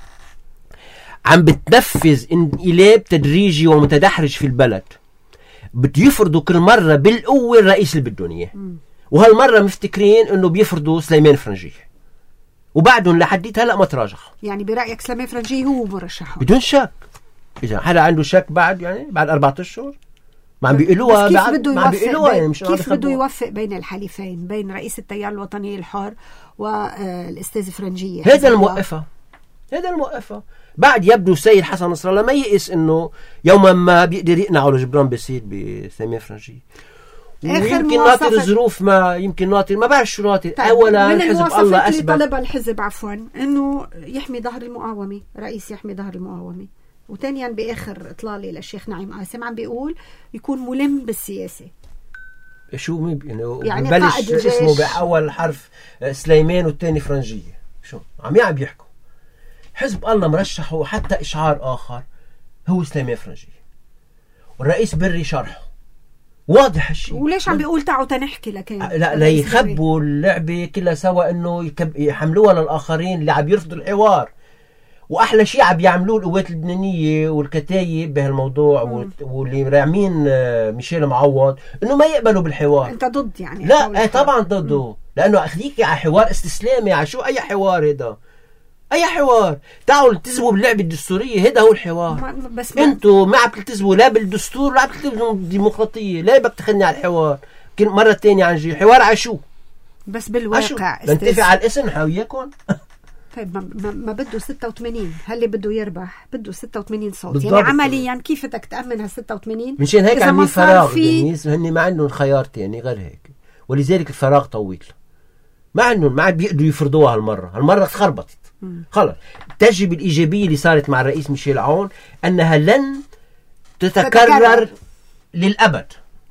عم بتنفذ انقلاب تدريجي ومتدحرج في البلد، بده يفرضوا كل مرة بالقوة الرئيس اللي بدهم اياه، وهالمرة مفتكرين انه بيفرضوا سليمان فرنجيه، وبعدهم لحديت هلا ما تراجعوا. يعني برأيك سليمان فرنجيه هو مرشح بدون شك؟ اذا حدا عنده شك بعد يعني بعد أربعة اشهر ما عم بيقولوها، كيف بده يوفق يعني كيف بده يوفق بين الحليفين، بين رئيس التيار الوطني الحر والاستاذ فرنجيه؟ هذا الموقفه هذا الموقفه بعد يبدو السيد حسن نصر الله ما يئس انه يوما ما بيقدر يقنعه لجبران بسيط بسليمان فرنجيه. يمكن ناطر الظروف، ما يمكن ناطر ما بعرف شو ناطر. طيب اولا حزب الله اثبت اللي طلبها الحزب عفوا انه يحمي ظهر المقاومه، رئيس يحمي ظهر المقاومه، وثانيا باخر اطلالي للشيخ نعيم قاسم عم بيقول يكون ملم بالسياسه. شو مين يعني, يعني ببلش اسمه باول حرف سليمان والثاني فرنجيه، شو عم يعم بيحكوا؟ حزب الله مرشحه وحتى اشعار اخر هو سليمان فرنجيه، والرئيس بري شرحه واضح الشيء. وليش عم بيقول تعوا تنحكي لكن لا لا يخبوا اللعبه كلها سوا انه يحملوها للاخرين اللي عم يرفضوا الحوار. واحلى شيء عم يعملوه القوات اللبنانيه والكتايب بهالموضوع مم. واللي راعمين ميشيل معوض انه ما يقبلوا بالحوار. انت ضد يعني؟ لا طبعا ضده، مم. لانه اخذيك على حوار استسلامي، على شو اي حوار هذا؟ اي حوار؟ تعالوا التزموا باللعبه الدستوريه، هذا هو الحوار. بس انتوا ما عم تلتزموا لا بالدستور ولا عم تلتزموا بالديمقراطيه، لا بدك تاخذني على الحوار كل مره ثانيه عن جي حوار على شو؟ بس بالواقع نتفق على الاسم حوياكم. طيب ما, ما بده ستة وثمانين، هل بده يربح بده ستة وثمانين صوت بالضبط. يعني عمليا كيف بدك تأمن هال ستة وثمانين؟ مشان هيك عم فراغ في... هن ما عندهم خيار تاني غير هيك، ولذلك الفراغ طويل. ما عندهم ما عاد بيقدروا يفرضوها هالمره، هالمره تخربطت خلص. التجربه الايجابيه اللي صارت مع الرئيس ميشيل عون انها لن تتكرر, تتكرر. للابد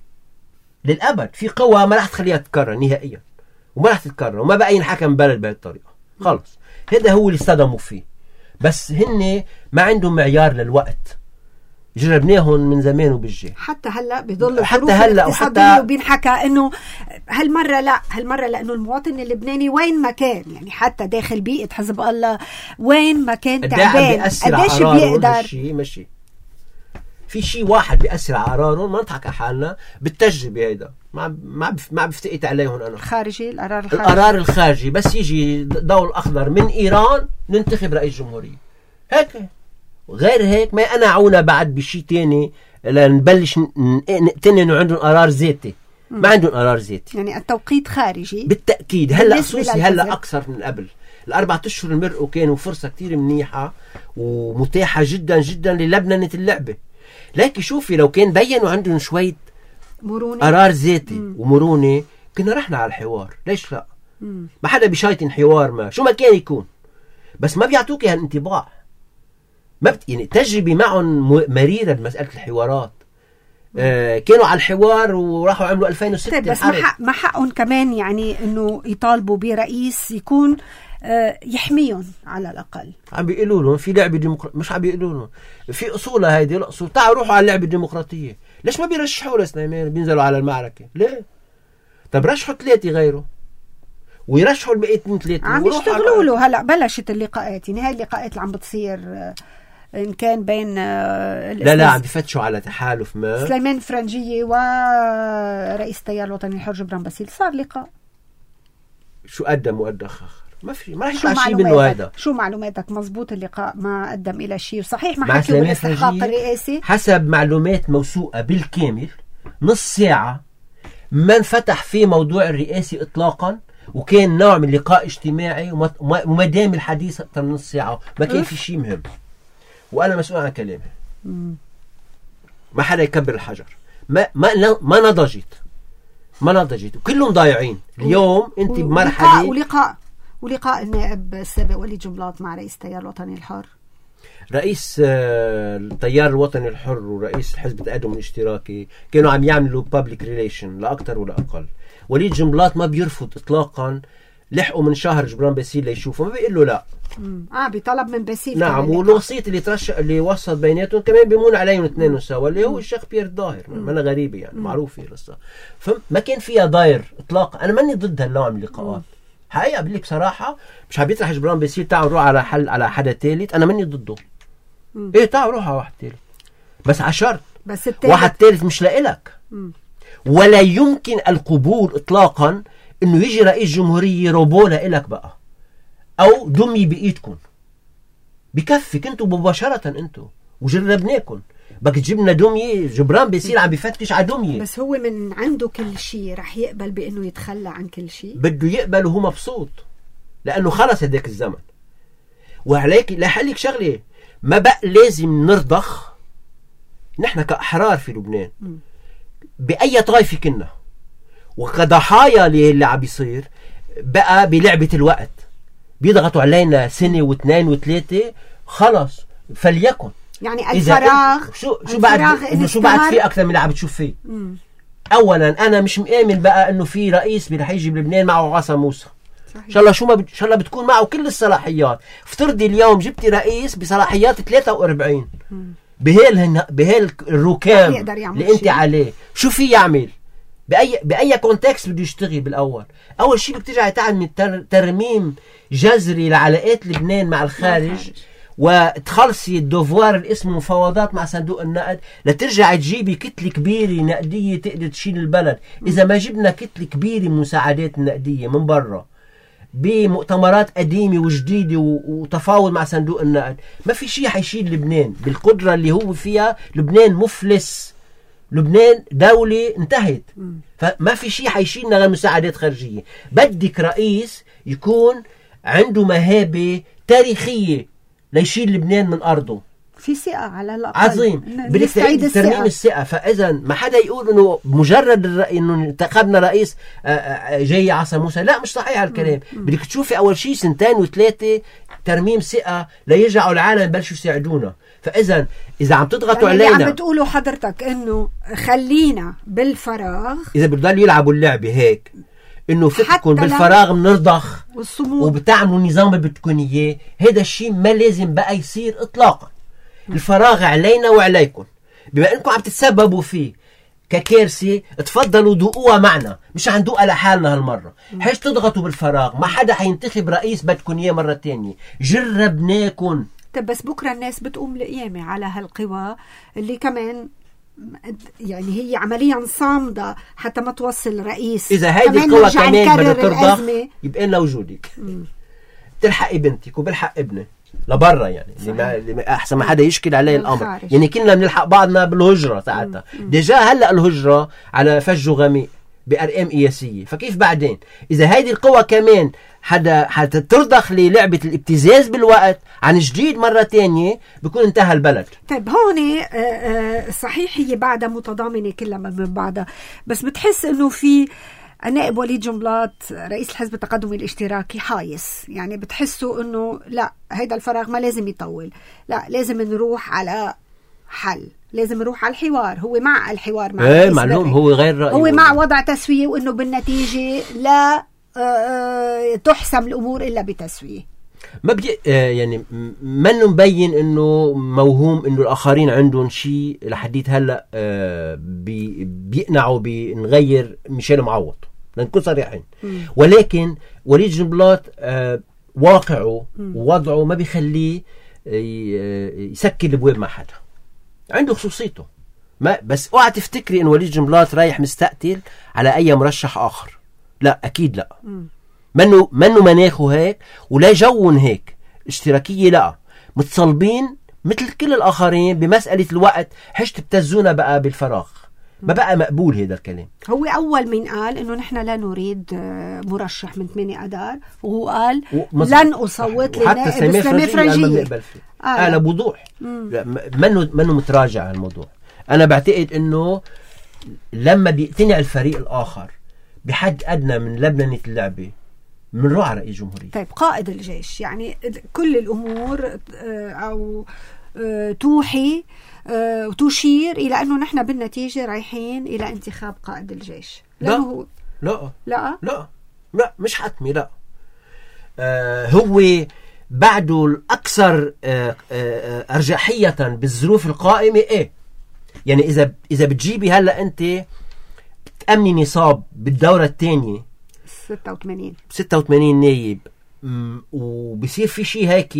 للابد. في قوى ما راح تخليها تتكرر نهائيا، وما راح تتكرر، وما بقى ينحكم بلد بهالطريقه خلص. هذا هو اللي صدموا فيه. بس هن ما عندهم معيار للوقت، جربناهم من زمان وبالجي حتى هلا بيضلوا حتى هلا وحتى وبينحكى انه هالمره لا هالمره لانه المواطن اللبناني وين ما كان، يعني حتى داخل بيئه حزب الله وين ما كان تعبان قديش بيقدر. ماشي ماشي في شيء واحد بيأثر على قرارهم، ما نضحك على حالنا بالتجربه. هيدا ما ما ما بفتقت عليهم انا. خارجي القرار الخارجي القرار الخارجي بس يجي ضوء الاخضر من ايران ننتخب رئيس جمهوريه هيك. غير هيك ما يقنعونا بعد بشيء تاني لنبلش نقتنع انه عندهم قرار ذاتي. ما عندهم قرار ذاتي، يعني التوقيت خارجي بالتاكيد. هلا خصوصي هلا اكثر من قبل. الاربع اشهر المرقوا كانوا فرصه كتير منيحه ومتاحه جدا جدا للبننه اللعبه. لكن شوفي لو كان بينوا عندهم شويه مرونه قرار ذاتي ومرونه كنا رحنا على الحوار. ليش لا؟ مم. ما حدا بشايطن حوار ما شو ما كان يكون، بس ما بيعطوك هالانطباع. ما بت... يعني تجربة معهم مريرة بمسألة الحوارات. آه كانوا على الحوار وراحوا عملوا ألفين وستة. طيب بس ما حق ما حقهم كمان يعني انه يطالبوا برئيس يكون آه يحميهم على الاقل. عم بيقولوا لهم في لعبة ديمقراطية، مش عم بيقولوا لهم في اصولها هيدي الاصول، تعالوا روحوا على اللعبة الديمقراطية. ليش ما بيرشحوا لسليمان بينزلوا على المعركة؟ ليه؟ طب رشحوا ثلاثة غيره ويرشحوا البقية من ثلاثة. عم يشتغلوا له. هلا بلشت اللقاءات، يعني هاي اللقاءات اللي عم بتصير إن كان بين لا لا عم بفتشوا على تحالف ما سليمان فرنجية ورئيس التيار الوطني الحر جبران باسيل. صار لقاء شو قدم وقدم آخر؟ ما في ما رح يطلع شيء منه. هذا شو معلوماتك؟ مزبوط اللقاء ما قدم إلى شيء صحيح؟ ما حكوا بالاستحقاق الرئاسي حسب معلومات موثوقة بالكامل نص ساعة ما انفتح فيه موضوع الرئاسي إطلاقا، وكان نوع من لقاء اجتماعي وما دام الحديث أكثر من نص ساعة. ما كان في شيء مهم وأنا مسؤول عن كلامي. ما حدا يكبر الحجر. ما ما ما نضجت ما نضجت وكلهم ضايعين اليوم. أنت بمرحلة ولقاء ولقاء النائب السابق وليد جنبلاط مع رئيس التيار الوطني الحر، رئيس التيار الوطني الحر ورئيس الحزب التقدم الاشتراكي كانوا عم يعملوا public relation لا أكثر ولا أقل. وليد جنبلاط ما بيرفض إطلاقا لحقوا من شهر جبران باسيل ليشوفوا، ما بيقول له لا. مم. اه بطلب من باسيل. نعم، والوسيط اللي ترشح اللي وسط بيناتهم كمان بيمون عليهم اثنين سوا، اللي هو الشيخ بيير ظاهر. ما أنا غريبة يعني، مم. معروفة لسه. فما كان فيها ضاير اطلاقا. انا ماني ضد هالنوع من اللقاءات حقيقة، بقول لك بصراحة. مش حاب يطرح جبران باسيل تعالوا نروح على حل على حدا ثالث، انا ماني ضده. مم. ايه تعالوا روح على واحد ثالث، بس على شرط بس التالت واحد ثالث مش لإلك. ولا يمكن القبول اطلاقا انه يجي رئيس جمهورية روبو لإلك بقى، او دمي بايدكم. بكفي كنتوا مباشرة انتوا وجربناكم، بدك تجيبنا دمية. جبران باسيل عم بيفتش على دمية، بس هو من عنده كل شيء رح يقبل بانه يتخلى عن كل شيء. بده يقبل وهو مبسوط لانه خلص هداك الزمن. وعليك لحلك شغلة، ما بقى لازم نرضخ نحن كأحرار في لبنان م. بأي طائفة كنا وكضحايا اللي عم بيصير بقى بلعبة الوقت. بيضغطوا علينا سنة واثنين وثلاثة، خلص فليكن. يعني الفراغ شو شو بعد انه شو بعد فيه اكثر من اللي عم بتشوف فيه. مم. اولا انا مش مآمن بقى انه في رئيس رح يجي بلبنان معه عصا موسى. ان شاء الله شو ما ان شاء الله بتكون معه كل الصلاحيات. افترضي اليوم جبتي رئيس بصلاحيات ثلاثة وأربعين بهال بهال الركام اللي انت عليه، شو في يعمل؟ باي باي كونتكست بده يشتغل؟ بالاول اول شيء بدك ترجعي تعمل ترميم جذري لعلاقات لبنان مع الخارج، وتخلصي الدوفوار اللي اسمه مفاوضات مع صندوق النقد لترجع تجيبي كتلة كبيرة نقدية تقدر تشيل البلد. إذا ما جبنا كتلة كبيرة من المساعدات النقدية من برا بمؤتمرات قديمة وجديدة وتفاوض مع صندوق النقد، ما في شيء حيشيل لبنان بالقدرة اللي هو فيها. لبنان مفلس، لبنان دولة انتهت، فما في شيء حيشيلنا غير مساعدات خارجية. بدك رئيس يكون عنده مهابة تاريخية ليشيل لبنان من أرضه، في ثقة على الأقل. عظيم، بدك تعيد ترميم الثقة. فإذا ما حدا يقول إنه مجرد الرأي إنه انتخبنا رئيس جاي عصا موسى، لا مش صحيح هالكلام. بدك تشوفي أول شيء سنتين وثلاثة ترميم ثقة ليرجعوا العالم يبلشوا يساعدونا. فإذا إذا عم تضغطوا يعني علينا، عم بتقولوا حضرتك إنه خلينا بالفراغ، إذا بدهم يلعبوا اللعبة هيك انه فكركم بالفراغ بنرضخ وبتعملوا نظام بدكم اياه، هذا الشيء ما لازم بقى يصير اطلاقا. الفراغ علينا وعليكم، بما انكم عم تتسببوا فيه ككارثه، تفضلوا ذوقوها معنا، مش هندوقها لحالنا هالمره. حيش تضغطوا بالفراغ، ما حدا حينتخب رئيس بدكم اياه مره تانية. جربناكم. طب بس بكره الناس بتقوم القيامه على هالقوى اللي كمان يعني هي عمليا صامدة حتى ما توصل رئيس. إذا هيدي القوى كمان بدها ترضخ يبقى لنا وجودك. تلحقي بنتك وبلحق ابني لبرا، يعني اللي ما أحسن ما حدا يشكل عليه الأمر. يعني كنا بنلحق بعضنا بالهجرة ساعتها. ديجا هلأ الهجرة على فج غميق بأرقام قياسية، فكيف بعدين؟ إذا هيدي القوى كمان حدا حتى ترضخ للعبة الابتزاز بالوقت عن جديد مرة تانية، بيكون انتهى البلد. طيب هون صحيح هي بعدها متضامنة كلها من بعدها، بس بتحس انه في النائب وليد جنبلاط رئيس الحزب التقدمي الاشتراكي حايس، يعني بتحسوا انه لا هيدا الفراغ ما لازم يطول، لا لازم نروح على حل، لازم نروح على الحوار. هو مع الحوار مع ايه معلوم، هو غير رأيه، هو مع وضع تسوية، وانه بالنتيجة لا أه تحسم الامور الا بتسوية. ما بدي يعني ما نبين انه موهوم انه الاخرين عندهم شيء لحديت هلا أه بي بيقنعوا بنغير ميشيل معوض، لنكون صريحين. ولكن وليد جنبلاط أه واقعه ووضعه ما بيخليه يسكر الابواب مع حدا، عنده خصوصيته. ما بس اوعى تفتكري ان وليد جنبلاط رايح مستقتل على اي مرشح اخر، لا اكيد لا. منه منه مناخه هيك ولا جون هيك. اشتراكيه لا متصلبين مثل كل الاخرين بمساله الوقت. حش تبتزونا بقى بالفراغ، ما بقى مقبول هذا الكلام. هو اول من قال انه نحن لا نريد مرشح من ثمانية اذار، وهو قال لن اصوت لنائب سلمى فرنجيه. قال بوضوح، منه منه متراجع على الموضوع. انا بعتقد انه لما بيقتنع الفريق الاخر بحد ادنى من لبنه اللعبه بنروح على رئيس جمهورية. طيب قائد الجيش، يعني كل الامور او توحي وتشير الى انه نحن بالنتيجه رايحين الى انتخاب قائد الجيش. لا هو لا لا لا لا مش حتمي. لا آه هو بعده الأكثر آه آه أرجحية بالظروف القائمة. إيه يعني إذا إذا بتجيبي هلا أنت تأمني نصاب بالدورة الثانية ستة وثمانين ستة وثمانين نايب، وبصير في شيء هيك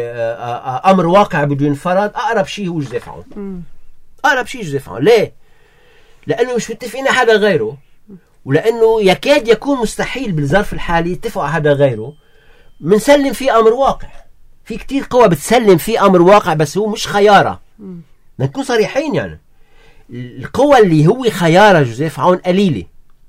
أمر واقع بده ينفرض، أقرب شيء هو جوزيف عون. أقرب شيء جوزيف عون. ليه؟ لأنه مش متفقين على حدا غيره، ولأنه يكاد يكون مستحيل بالظرف الحالي يتفقوا على حدا غيره. منسلم فيه أمر واقع. في كتير قوى بتسلم فيه أمر واقع بس هو مش خيارة. نكون صريحين، يعني القوى اللي هو خيارة جوزيف عون قليلة،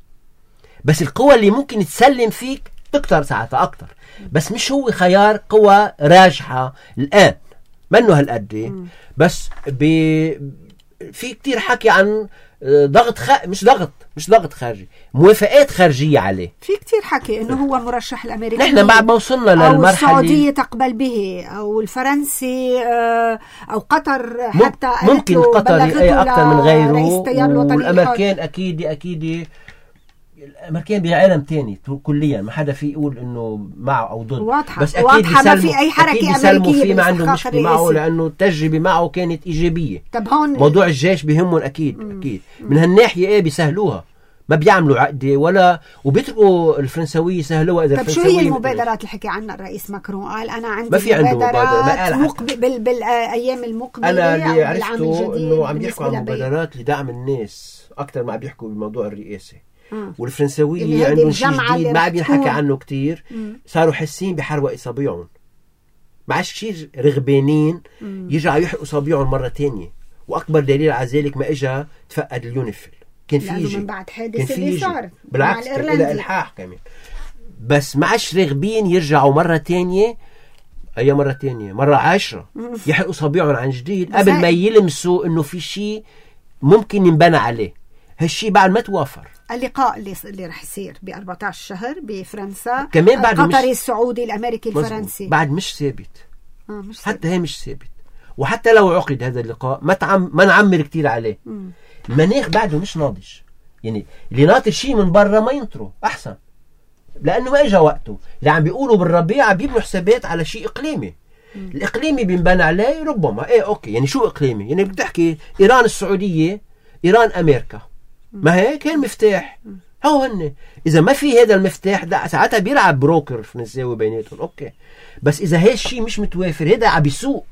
بس القوى اللي ممكن تسلم فيك تكتر ساعتها أكتر، بس مش هو خيار قوى راجحة الآن منه هالقد. بس بي في كتير حكي عن ضغط خ... مش ضغط مش ضغط خارجي، موافقات خارجية عليه. في كتير حكي انه هو مرشح الامريكي، نحن بعد ما وصلنا للمرحلة او السعودية تقبل به، او الفرنسي او قطر حتى ممكن قطر اي اكثر من غيره، والامريكان اكيد اكيد الامريكان بعالم تاني كليا، ما حدا في يقول انه معه او ضد. واضحة. بس اكيد واضحة ما في اي حركة امريكية فيه، ما عنده مشكلة معه لانه التجربة معه كانت ايجابية. طب هون موضوع الجيش بهمهم اكيد. مم. اكيد من هالناحية ايه بيسهلوها، ما بيعملوا عقدة ولا وبيتركوا الفرنسوية يسهلوها. اذا طب شو هي المبادرات اللي حكي عنها الرئيس ماكرون؟ قال انا عندي ما في عنده مبادرات مقبل بال... بالايام المقبلة. انا اللي عرفته انه عم يحكوا عن مبادرات لدعم الناس اكثر ما عم يحكوا بموضوع الرئاسة. آه. والفرنسوية يعني عندهم شيء جديد ما عم ينحكى عنه كتير. مم. صاروا حاسين بحرق إصابعهم، ما عادش كتير رغبانين يرجعوا يحرقوا إصابعهم مرة تانية. وأكبر دليل على ذلك ما إجا تفقد اليونيفيل، كان في يجي من بعد حادث اللي صار، بالعكس كان إلى إلحاح كمان، بس ما عادش راغبين يرجعوا مرة تانية. أي مرة تانية مرة عشرة يحرقوا إصابعهم عن جديد قبل ما يلمسوا إنه في شيء ممكن ينبنى عليه. هالشي بعد ما توافر. اللقاء اللي اللي رح يصير ب أربعة عشر شهر بفرنسا كمان بعد القطري السعودي الامريكي الفرنسي بعد مش ثابت. آه مش ثابت. حتى هي مش ثابت. وحتى لو عقد هذا اللقاء ما تعم ما نعمر كتير عليه. مم. المناخ بعده مش ناضج، يعني اللي ناطر شيء من برا ما ينطره احسن، لانه ما اجى وقته. اللي عم بيقولوا بالربيع بيبنوا حسابات على شيء اقليمي. مم. الاقليمي بينبنى عليه ربما ايه اوكي. يعني شو اقليمي؟ يعني بتحكي ايران السعوديه، ايران امريكا، ما هيك هي المفتاح. هو هن اذا ما في هذا المفتاح ده ساعتها بيلعب بروكر فرنساوي بيناتهم اوكي. بس اذا هي الشيء مش متوافر هذا عم بيسوق.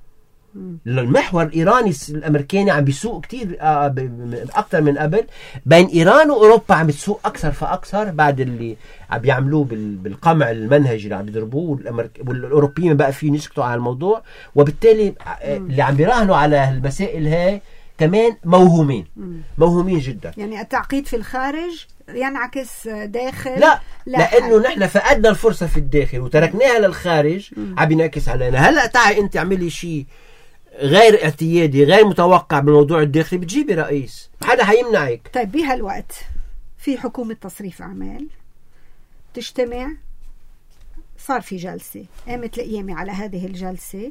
المحور الايراني الامريكاني عم بيسوق كتير اكثر من قبل. بين ايران واوروبا عم بتسوق اكثر فاكثر بعد اللي عم بيعملوه بالقمع المنهجي اللي عم بيضربوه. والاوروبيين بقى في يسكتوا على الموضوع، وبالتالي اللي عم بيراهنوا على المسائل هاي كمان موهومين. مم. موهومين جدا. يعني التعقيد في الخارج ينعكس داخل. لا, لا لانه نحن فقدنا الفرصه في الداخل وتركناها للخارج. عم ينعكس علينا. هلا تعي انت اعملي شيء غير اعتيادي غير متوقع بالموضوع الداخلي بتجيبي رئيس، حدا حيمنعك. طيب بهالوقت في حكومه تصريف اعمال تجتمع، صار في جلسه قامت الايامي على هذه الجلسه،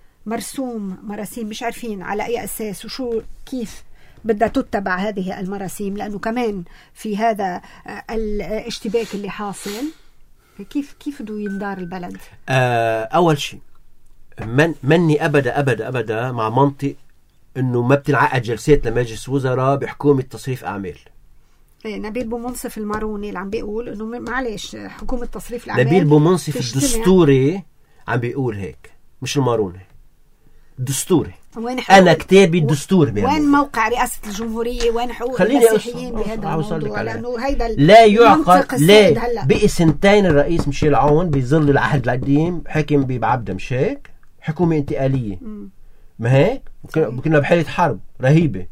مرسوم مراسيم مش عارفين على أي أساس وشو كيف بدها تتبع هذه المراسيم، لأنه كمان في هذا الاشتباك اللي حاصل. كيف كيف بده يندار البلد؟ آه أول شيء من مني أبدا أبدا أبدا مع منطق إنه ما بتنعقد جلسات لمجلس وزراء بحكومة تصريف أعمال. إيه نبيل بومنصف الماروني اللي عم بيقول إنه معلش حكومة تصريف الأعمال. نبيل بومنصف الدستوري عم بيقول هيك، مش الماروني دستوري. أنا كتابي الدستور. وين موقع رئاسة الجمهورية؟ وين حقوق المسيحيين بهذا الموضوع؟ لأنه هيدا لا يعقل. لا بقي سنتين الرئيس ميشيل عون بظل العهد القديم حكم بعبده مش هيك؟ حكومة انتقالية. م. ما هيك؟ كنا بحالة حرب رهيبة،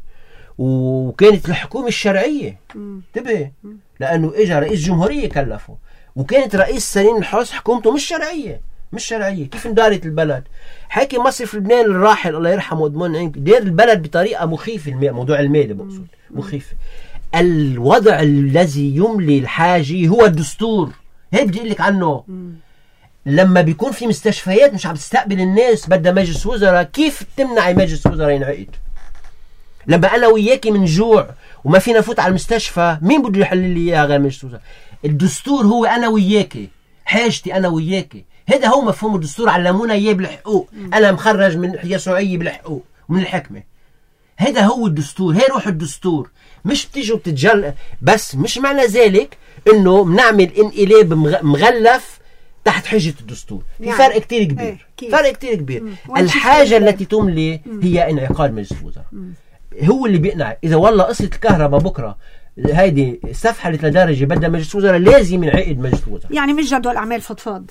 وكانت الحكومة الشرعية انتبه، لأنه إجا رئيس جمهورية كلفه، وكانت رئيس سنين الحرس حكومته مش شرعية مش شرعية. كيف اندارت البلد؟ حكي مصرف لبنان الراحل الله يرحمه ادمون نعيم دير البلد بطريقة مخيفة. موضوع المادة بقصد مخيفة. الوضع الذي يملي الحاجة هو الدستور. هيك بدي اقول لك عنه. مم. لما بيكون في مستشفيات مش عم تستقبل الناس بدها مجلس وزراء، كيف تمنعي مجلس وزراء ينعقد؟ لما انا وياكي من جوع وما فينا نفوت على المستشفى، مين بده يحل لي اياها غير مجلس وزراء؟ الدستور هو انا وياكي حاجتي انا وياكي. هذا هو مفهوم الدستور، علمونا اياه بالحقوق. انا مخرج من يسوعيه بالحقوق ومن الحكمه. هذا هو الدستور، هي روح الدستور. مش بتيجوا بتتجل بس. مش معنى ذلك انه بنعمل انقلاب مغلف تحت حجة الدستور. في يعني فرق كتير كبير. ايه فرق كتير كبير. الحاجة التي تملي هي انعقاد مجلس الوزراء. هو اللي بيقنع. اذا والله قصة الكهرباء بكرة هيدي استفحلت لدرجة بدها مجلس الوزراء، لازم ينعقد مجلس الوزراء. يعني مش جدول اعمال فضفاض.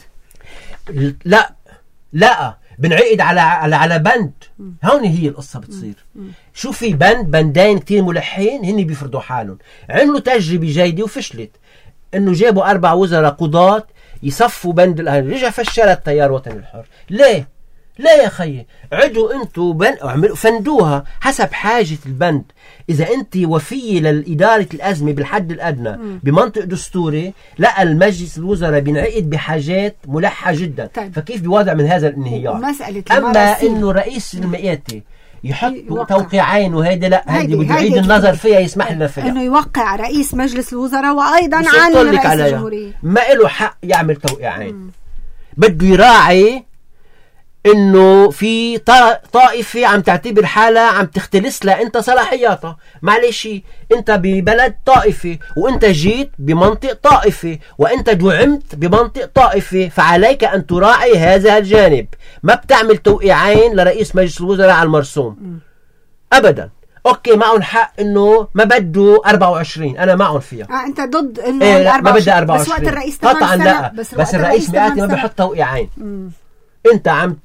لا لا بنعقد على على على بند. هون هي القصة بتصير. شو في بند بندين كتير ملحين هن بيفرضوا حالهم. عملوا تجربة جيدة وفشلت، انه جابوا اربع وزراء قضاة يصفوا بند الأهل. رجع فشلت تيار وطني الحر. ليه؟ ليه يا خيي؟ عدوا انتوا بن... اعملوا فندوها حسب حاجة البند. اذا انت وفية لإدارة الأزمة بالحد الأدنى م. بمنطق دستوري، لا المجلس الوزراء بينعقد بحاجات ملحة جدا. طيب. فكيف بيوضع من هذا الانهيار؟ اما انه رئيس المئاتي يحط توقيعين وهيدا لا، هيدي بده يعيد النظر فيها، يسمح لنا فيها انه يوقع رئيس مجلس الوزراء وايضا عن رئيس الجمهورية. ما له حق يعمل توقيعين. م. بده يراعي انه في طائفة عم تعتبر حالها عم تختلس لها انت صلاحياتها. معلش انت ببلد طائفة وانت جيت بمنطق طائفة وانت دعمت بمنطق طائفة، فعليك ان تراعي هذا الجانب. ما بتعمل توقيعين لرئيس مجلس الوزراء على المرسوم ابدا. اوكي معهم حق انه ما بده أربعة وعشرين، انا معهم فيها. اه انت ضد انه ايه لا ما بده أربعة وعشرين بس وقت الرئيس قطعا لا. بس, بس الرئيس مئاتي ما بيحط توقيعين. مم. انت عم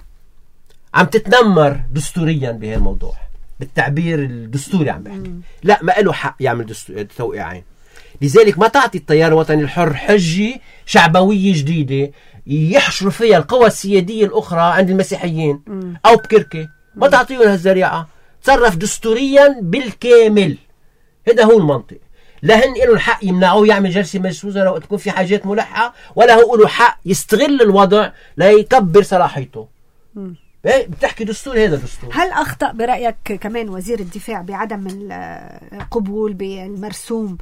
عم تتنمر دستوريا بهالموضوع بالتعبير الدستوري. عم بحكي لا ما له حق يعمل توقيعين. لذلك ما تعطي التيار الوطني الحر حجة شعبوية جديدة يحشروا فيها القوى السيادية الأخرى عند المسيحيين م. أو بكركة. ما تعطيهم هالزريعة. تصرف دستوريا بالكامل. هذا هو المنطق. لا هن له الحق يمنعوه يعمل جلسة مجلس وزراء وتكون في حاجات ملحة، ولا هو له حق يستغل الوضع ليكبر صلاحيته. م. بتحكي دستور. هذا دستور. هل أخطأ برأيك كمان وزير الدفاع بعدم القبول بالمرسوم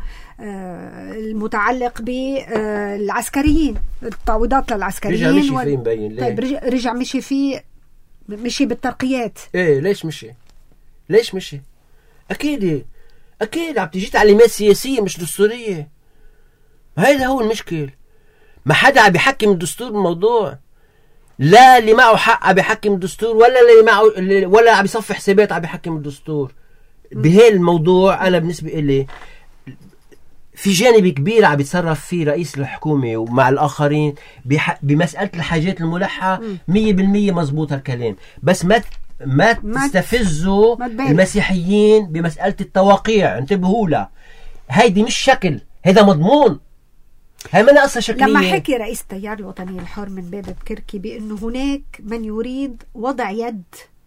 المتعلق بالعسكريين، التعويضات للعسكريين؟ رجع مشي فيه مبين. ليه؟ طيب رجع, رجع مشي فيه، مشي بالترقيات. ايه ليش مشي؟ ليش مشي؟ اكيد اكيد عم تجي تعليمات سياسية مش دستورية. هذا هو المشكل. ما حدا عم بيحكم الدستور بالموضوع. لا اللي معه حق عم بيحكم الدستور، ولا اللي معه اللي ولا عم بيصفي حسابات عم بيحكم الدستور. بهالموضوع انا بالنسبه لي في جانب كبير عم بيتصرف فيه رئيس الحكومه ومع الاخرين بمساله الحاجات الملحه. مية بالمية مزبوط هالكلام، بس ما ما تستفزوا المسيحيين بمساله التوقيع. انتبهوا لها، هيدي مش شكل، هذا مضمون. هي ما ناقصة شكلية. لما حكي رئيس التيار الوطني الحر من باب بكركي بأنه هناك من يريد وضع يد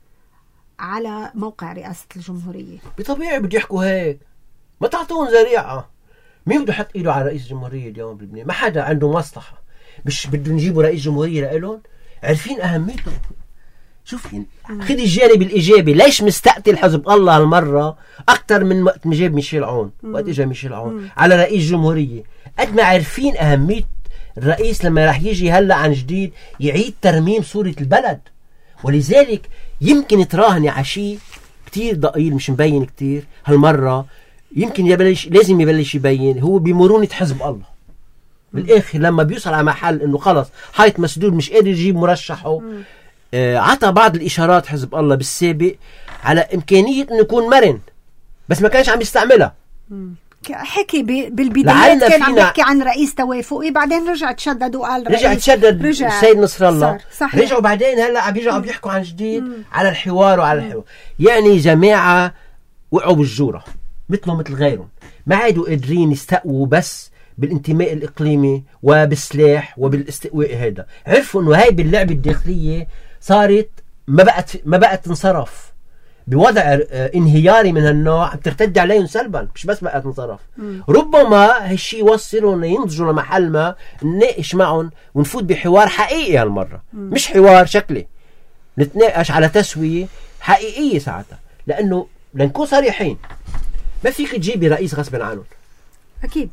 على موقع رئاسة الجمهورية، بطبيعي بده يحكوا هيك. ما تعطون ذريعة. مين بده يحط ايده على رئيس الجمهورية اليوم بلبنان؟ ما حدا عنده مصلحة. مش بده نجيبوا رئيس جمهورية لإلهم؟ عارفين أهميته. شوفي خذ الجانب الإيجابي. ليش مستقتل حزب الله هالمرة أكتر من وقت ما جاب ميشيل عون؟ وقت إجا ميشيل عون على رئيس جمهورية. قد ما عارفين أهمية الرئيس لما راح يجي هلأ عن جديد يعيد ترميم صورة البلد. ولذلك يمكن تراهني على شيء كتير ضئيل مش مبين كتير هالمرة. يمكن يبلش لازم يبلش يبين هو بمرونة حزب الله. بالآخر لما بيوصل على محل إنه خلص حيط مسدود مش قادر يجيب مرشحه، آه عطى بعض الإشارات حزب الله بالسابق على إمكانية إنه يكون مرن، بس ما كانش عم يستعملها. حكي بالبدايات كان عم يحكي عن رئيس توافقي، بعدين رجع تشدد وقال رئيس. رجع تشدد السيد نصر الله. رجعوا بعدين هلا عم يرجعوا بيحكوا عن جديد مم. على الحوار وعلى مم. الحوار. يعني جماعة وقعوا بالجورة مثلهم مثل غيرهم. ما عادوا قادرين يستقووا بس بالانتماء الإقليمي وبالسلاح وبالاستقواء. هذا عرفوا إنه هاي باللعبة الداخلية صارت ما بقت ما بقت تنصرف. بوضع انهياري من هالنوع بترتد عليهم سلبا، مش بس بقى تنصرف. ربما هالشي يوصلهم ينضجوا لمحل ما نناقش معهم ونفوت بحوار حقيقي هالمرة. مم. مش حوار شكلي، نتناقش على تسوية حقيقية ساعتها. لأنه لنكون صريحين، ما فيك تجيبي رئيس غصبا عنهم. أكيد.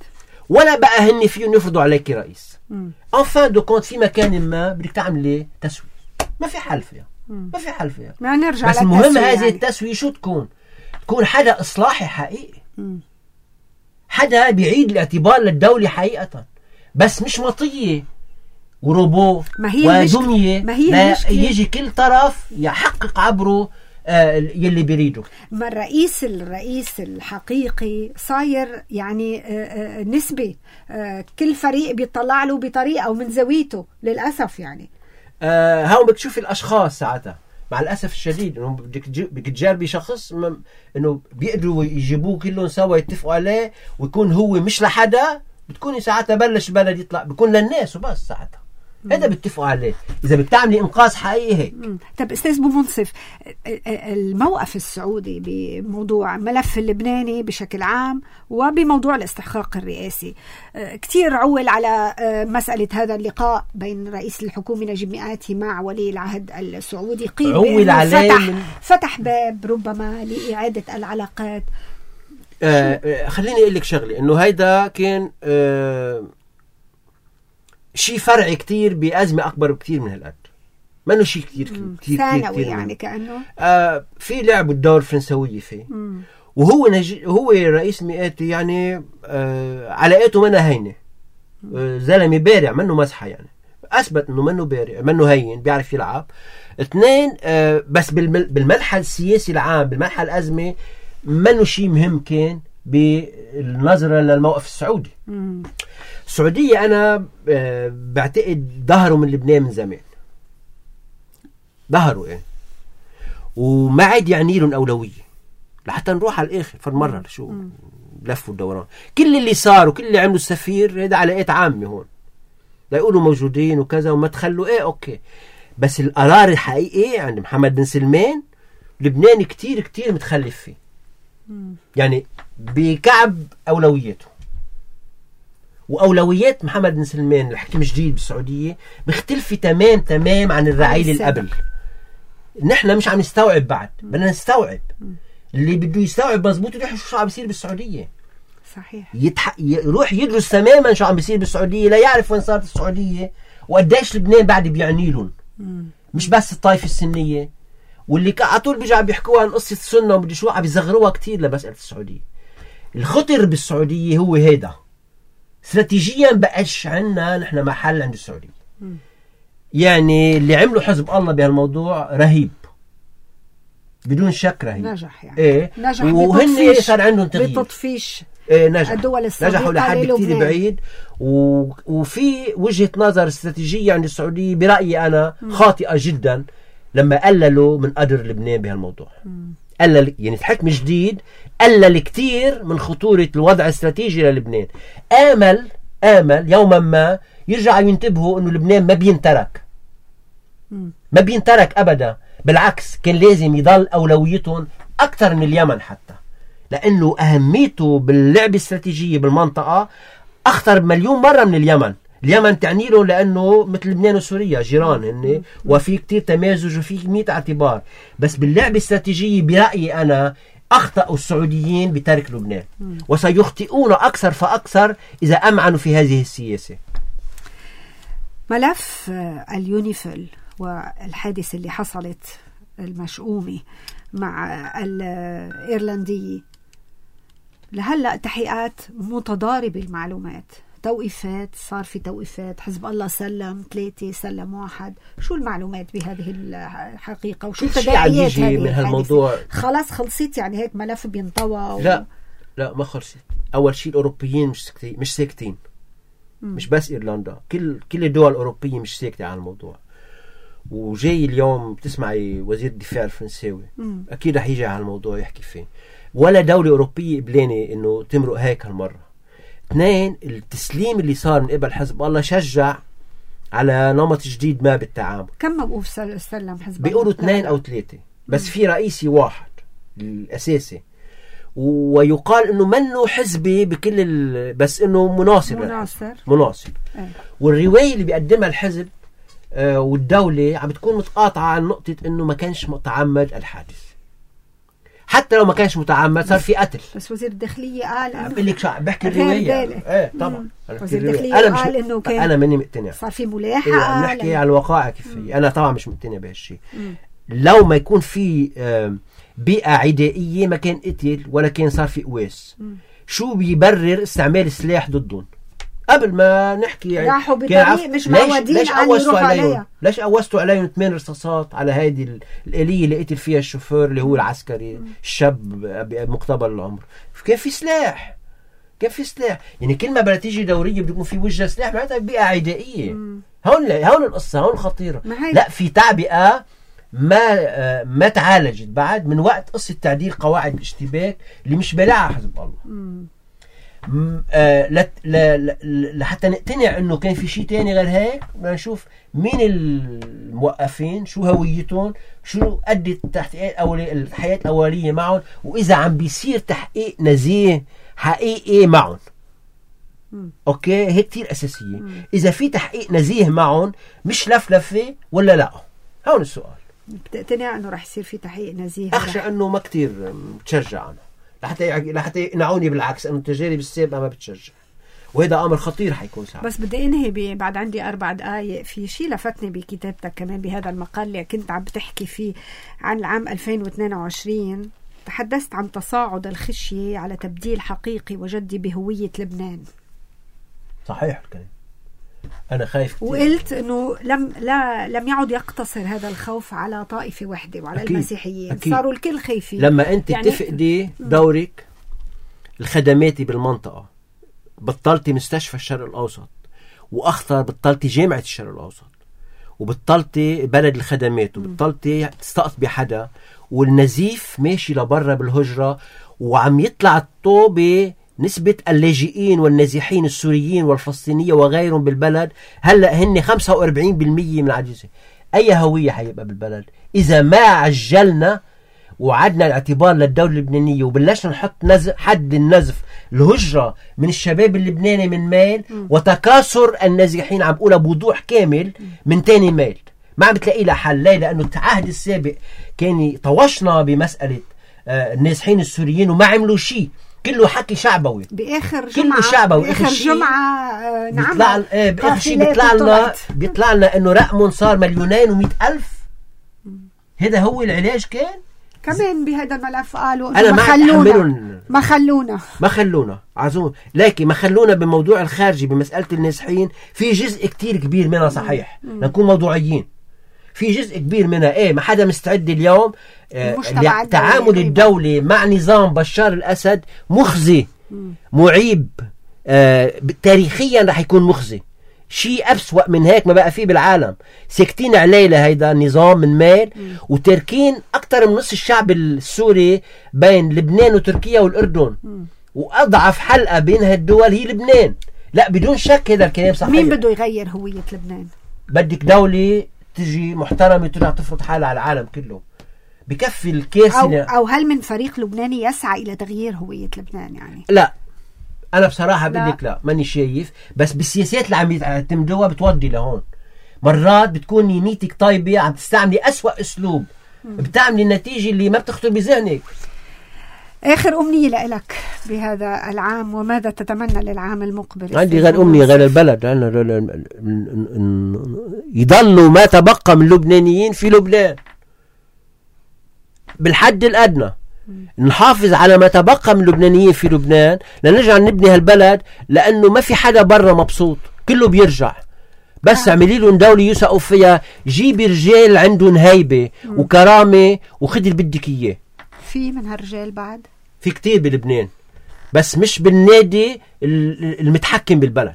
ولا بقى هن فيهم يفرضوا عليك رئيس. انفان دو كونت في مكان ما بدك تعملي تسوية، ما في حل فيها، ما في حل فيها. ما نرجع بس المهم هذه يعني. التسوية شو تكون؟ تكون حدا إصلاحي حقيقي، حدا بيعيد الاعتبار للدولة حقيقة، بس مش مطية وروبو ودمية ما هي يجي كل طرف يحقق عبره آه يلي بيريده. ما الرئيس الرئيس الحقيقي صاير يعني آه آه نسبي، آه كل فريق بيطلع له بطريقة ومن زاويته للأسف يعني. آه هاو بدك تشوفي الأشخاص ساعتها مع الأسف الشديد إنه بدك بدك تجاربي شخص إنه بيقدروا يجيبوه كلهم سوا يتفقوا عليه ويكون هو مش لحدا، بتكوني ساعتها بلش بلد يطلع بيكون للناس وبس. ساعتها هذا بيتفقوا عليه إذا بتعملي إنقاذ حقيقي هيك. طب أستاذ بومنصف، الموقف السعودي بموضوع ملف اللبناني بشكل عام وبموضوع الاستحقاق الرئاسي كتير عول على مسألة هذا اللقاء بين رئيس الحكومة نجيب مئاتي مع ولي العهد السعودي، قيل عول عليه فتح, من... فتح باب ربما لإعادة العلاقات. آه خليني أقول لك شغلي إنه هيدا كان آه شيء فرعي كتير بأزمة أكبر بكتير من هالقد، ما إنه شيء كتير كتير كتير, ثانوي كتير يعني كأنه آه في لعب الدور الفرنسوية فيه. مم. وهو نجي هو رئيس مئاتي يعني آه علاقاته منها هينة، آه زلمة بارع منه مزحة يعني، أثبت إنه منه بارع منه هين بيعرف يلعب. اثنين آه بس بالملحى السياسي العام بالملحى الأزمة منه شيء مهم كان بالنظرة للموقف السعودي. مم. السعودية أنا بعتقد ظهروا من لبنان من زمان، ظهروا إيه وما عاد يعني لهم أولوية لحتى نروح على الآخر فالمرة شو لفوا الدوران. كل اللي صار وكل اللي عملوا السفير هذا علاقات عامة هون لا يقولوا موجودين وكذا وما تخلوا إيه أوكي، بس القرار الحقيقي عند محمد بن سلمان لبنان كتير كتير متخلف فيه، يعني بكعب أولوياته. وأولويات محمد بن سلمان الحكيم الجديد بالسعودية مختلفة تمام تمام عن الرعيل اللي قبل. نحن مش عم نستوعب بعد، بدنا نستوعب. اللي بده يستوعب مزبوط يروح شو عم بيصير بالسعودية. صحيح. يتح... يروح يدرس تماما شو عم بيصير بالسعودية، لا يعرف وين صارت السعودية وقديش لبنان بعد بيعني لهم، مش بس الطائفة السنية واللي على طول بيجوا عم بيحكوا عن قصة السنة وبدي شو عم بيصغروها كتير لمسألة السعودية. الخطر بالسعودية هو هيدا، استراتيجيا بقاش عنا نحن محل عند السعودية. م. يعني اللي عملوا حزب الله بهالموضوع رهيب بدون شك، رهيب نجح يعني ايه نجح وهن صار عندهم تغيير بتطفيش ايه نجح الدول الصديقة نجحوا لحد كتير بعيد و... وفي وجهة نظر استراتيجية عند السعودية برأيي أنا م. خاطئة جدا لما قللوا من قدر لبنان بهالموضوع. م. قلل يعني الحكم جديد قلل كتير من خطورة الوضع الاستراتيجي للبنان. آمل آمل يوما ما يرجعوا ينتبهوا إنه لبنان ما بينترك، ما بينترك أبدا، بالعكس كان لازم يضل أولويتهم أكثر من اليمن حتى، لأنه أهميته باللعبة الاستراتيجية بالمنطقة أخطر بمليون مرة من اليمن. اليمن تعني له لأنه مثل لبنان وسوريا جيران هن وفي كتير تمازج وفي مئة اعتبار، بس باللعبة الاستراتيجية برأيي أنا أخطأوا السعوديين بترك لبنان وسيخطئون أكثر فأكثر إذا أمعنوا في هذه السياسة. ملف اليونيفيل والحادث اللي حصلت المشؤومة مع الإيرلندية لهلأ تحقيقات متضاربة المعلومات، توقيفات، صار في توقيفات، حزب الله سلم ثلاثة سلم واحد. شو المعلومات بهذه الحقيقة وشو تداعيات هذه من هالموضوع؟ خلاص خلصت يعني هيك ملف بينطوى و... لا لا ما خلصت. أول شيء الأوروبيين مش ساكتين، مش ساكتين مش بس إيرلندا، كل كل الدول الأوروبية مش ساكتة على الموضوع. وجاي اليوم بتسمعي وزير الدفاع الفرنساوي مم. أكيد رح يجي على الموضوع يحكي فيه. ولا دولة أوروبية قبلانة إنه تمرق هيك هالمرة. اثنين، التسليم اللي صار من قبل حزب الله شجع على نمط جديد ما بالتعامل. كم موقوف سلم حزب الله؟ بيقولوا اثنين أو ثلاثة، بس في رئيسي واحد الأساسي، ويقال إنه منه حزبي بكل ال... بس إنه مناصر مناصر مناصر أه. والرواية اللي بيقدمها الحزب آه والدولة عم بتكون متقاطعة عن نقطة إنه ما كانش متعمد الحادث. حتى لو ما كانش متعمد صار في قتل. بس وزير الداخلية قال انه بقول لك بحكي الرواية. ايه طبعا وزير الداخلية أنا قال انه كان انا ماني مقتنع صار في ملاحقة. نحكي على الوقائع كيف هي. انا طبعا مش مقتنع بهالشيء. لو ما يكون في بيئة عدائية ما كان قتل ولا كان صار في قواس. شو بيبرر استعمال السلاح ضدهم؟ قبل ما نحكي يعني راحوا بطريق مش معودين ليش أن يروحوا عليها. ليش قوستوا عليهم ثمان رصاصات على هذه الآلية اللي قتل فيها الشوفير اللي هو العسكري الشاب بمقتبل العمر؟ كان في سلاح كان في سلاح يعني كل ما بدها تيجي دورية بده يكون في وجه سلاح معناتها بيئة عدائية. هون هون القصة هون خطيرة. لا في تعبئة ما ما تعالجت بعد من وقت قصة تعديل قواعد الاشتباك اللي مش بلعها حزب الله. آه لحتى نقتنع انه كان في شيء تاني غير هيك بدنا نشوف مين الموقفين شو هويتهم شو أدت تحقيق أولي الحياة الأولية معهم وإذا عم بيصير تحقيق نزيه حقيقي معهم. أوكي هيك كتير أساسية. مم. إذا في تحقيق نزيه معهم مش لفلفة ولا لا. هون السؤال. بتقتنع انه رح يصير في تحقيق نزيه؟ اخشى انه ما كتير بتشجع انا لحتى لحتى يقنعوني بالعكس انه التجارب السابقه ما بتشجع وهذا امر خطير حيكون صعب. بس بدي انهي بعد عندي اربع دقائق في شيء لفتني بكتابتك كمان بهذا المقال اللي كنت عم بتحكي فيه عن العام ألفين واثنين وعشرين. تحدثت عن تصاعد الخشيه على تبديل حقيقي وجدي بهويه لبنان. صحيح الكلام. أنا خايف كتير. وقلت إنه لم لا لم يعد يقتصر هذا الخوف على طائفة واحدة وعلى أكيد. المسيحيين أكيد. صاروا الكل خايفين. لما أنت يعني تفقدي دورك الخدماتي بالمنطقة بطلتي مستشفى الشرق الأوسط وأخطر بطلتي جامعة الشرق الأوسط وبطلتي بلد الخدمات وبطلتي تستقطبي حدا والنزيف ماشي لبرا بالهجرة وعم يطلع الطوبة نسبة اللاجئين والنازحين السوريين والفلسطينية وغيرهم بالبلد هلأ هن خمسة وأربعين بالمية من العجزة. أي هوية حيبقى بالبلد إذا ما عجلنا وعدنا الاعتبار للدولة اللبنانية وبلشنا نحط نزف حد النزف الهجرة من الشباب اللبناني من ميل وتكاثر النازحين عم بقولها بوضوح كامل من تاني ميل ما عم بتلاقي لها حل. ليه؟ لأنه العهد السابق كان طوشنا بمسألة آه النازحين السوريين وما عملوا شيء كله حكي شعبوي باخر جمعه شعبوي. اخر جمعه آه نعم بيطلع آه باخر شيء بيطلع لنا بيطلع لنا انه رقمهم صار مليونين ومئة ألف. هذا هو العلاج. كان كمان بهذا الملف قالوا أنا ما خلونا ما خلونا ما خلونا عزوم لكن ما خلونا بموضوع الخارجي بمسألة النازحين في جزء كتير كبير منها صحيح. نكون موضوعيين في جزء كبير منها ايه ما حدا مستعد اليوم. آه تعامل الدولة مع نظام بشار الأسد مخزي معيب آه تاريخيا رح يكون مخزي. شيء أسوأ من هيك ما بقى فيه بالعالم. ساكتين عليه لهيدا النظام من ميل وتركين أكتر من نص الشعب السوري بين لبنان وتركيا والأردن م. وأضعف حلقة بين هالدول هي لبنان. لا بدون شك هذا الكلام صحيح. مين بده يغير هوية لبنان؟ بدك دولة تجي محترمة ترجع تفرض حالها على العالم كله. بكفي الكيس أو, أو هل من فريق لبناني يسعى إلى تغيير هوية لبنان يعني؟ لا أنا بصراحة بدك لا ماني شايف. بس بالسياسات اللي عم يعتمدوها بتودي لهون. مرات بتكون نيتك طيبة عم تستعملي أسوأ أسلوب بتعملي النتيجة اللي ما بتخطر بذهنك. آخر أمنية لك بهذا العام وماذا تتمنى للعام المقبل؟ عندي غير أمنية غير البلد يضلوا ما تبقى من لبنانيين في لبنان بالحد الأدنى. نحافظ على ما تبقى من لبنانيين في لبنان لنرجع نبني هالبلد لأنه ما في حدا برا مبسوط كله بيرجع. بس آه. اعملي لهم دولة يوثقوا فيها. جيبي رجال عندهم هيبة م. وكرامة وخدي اللي بدك إياه. في من هالرجال بعد في كتير بلبنان بس مش بالنادي المتحكم بالبلد.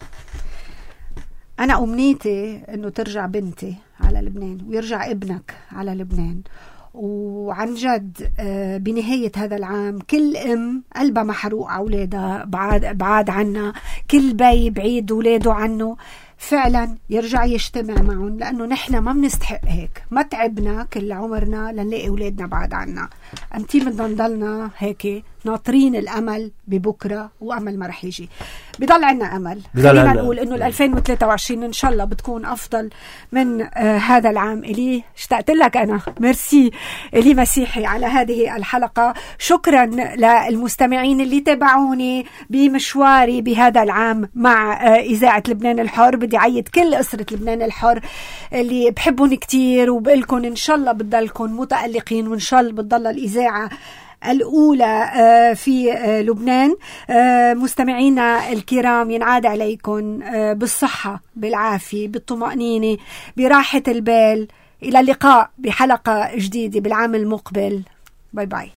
أنا أمنيتي أنه ترجع بنتي على لبنان ويرجع ابنك على لبنان. وعن جد بنهاية هذا العام كل أم قلبها محروق على أولادها بعاد, بعاد عنا. كل بي بعيد أولاده عنه. فعلا يرجع يجتمع معهم لأنه نحن ما بنستحق هيك. ما تعبنا كل عمرنا لنلاقي أولادنا بعد عنا. أمتي بدنا نضلنا هيك ناطرين الأمل ببكرة، وأمل ما رح يجي. بضل عنا أمل. خلينا نقول إنه ألفين وثلاثة وعشرين إن شاء الله بتكون أفضل من آه هذا العام. إلي اشتقت لك أنا. ميرسي إلي مسيحي على هذه الحلقة. شكرا للمستمعين اللي تابعوني بمشواري بهذا العام مع آه إذاعة لبنان الحر. بدي عيد كل أسرة لبنان الحر اللي بحبون كتير، وبقلكن إن شاء الله بتضلكن متألقين، وإن شاء الله بتضل الإذاعة الأولى في لبنان. مستمعينا الكرام، ينعاد عليكم بالصحة، بالعافية، بالطمأنينة، براحة البال. إلى اللقاء بحلقة جديدة بالعام المقبل. باي باي.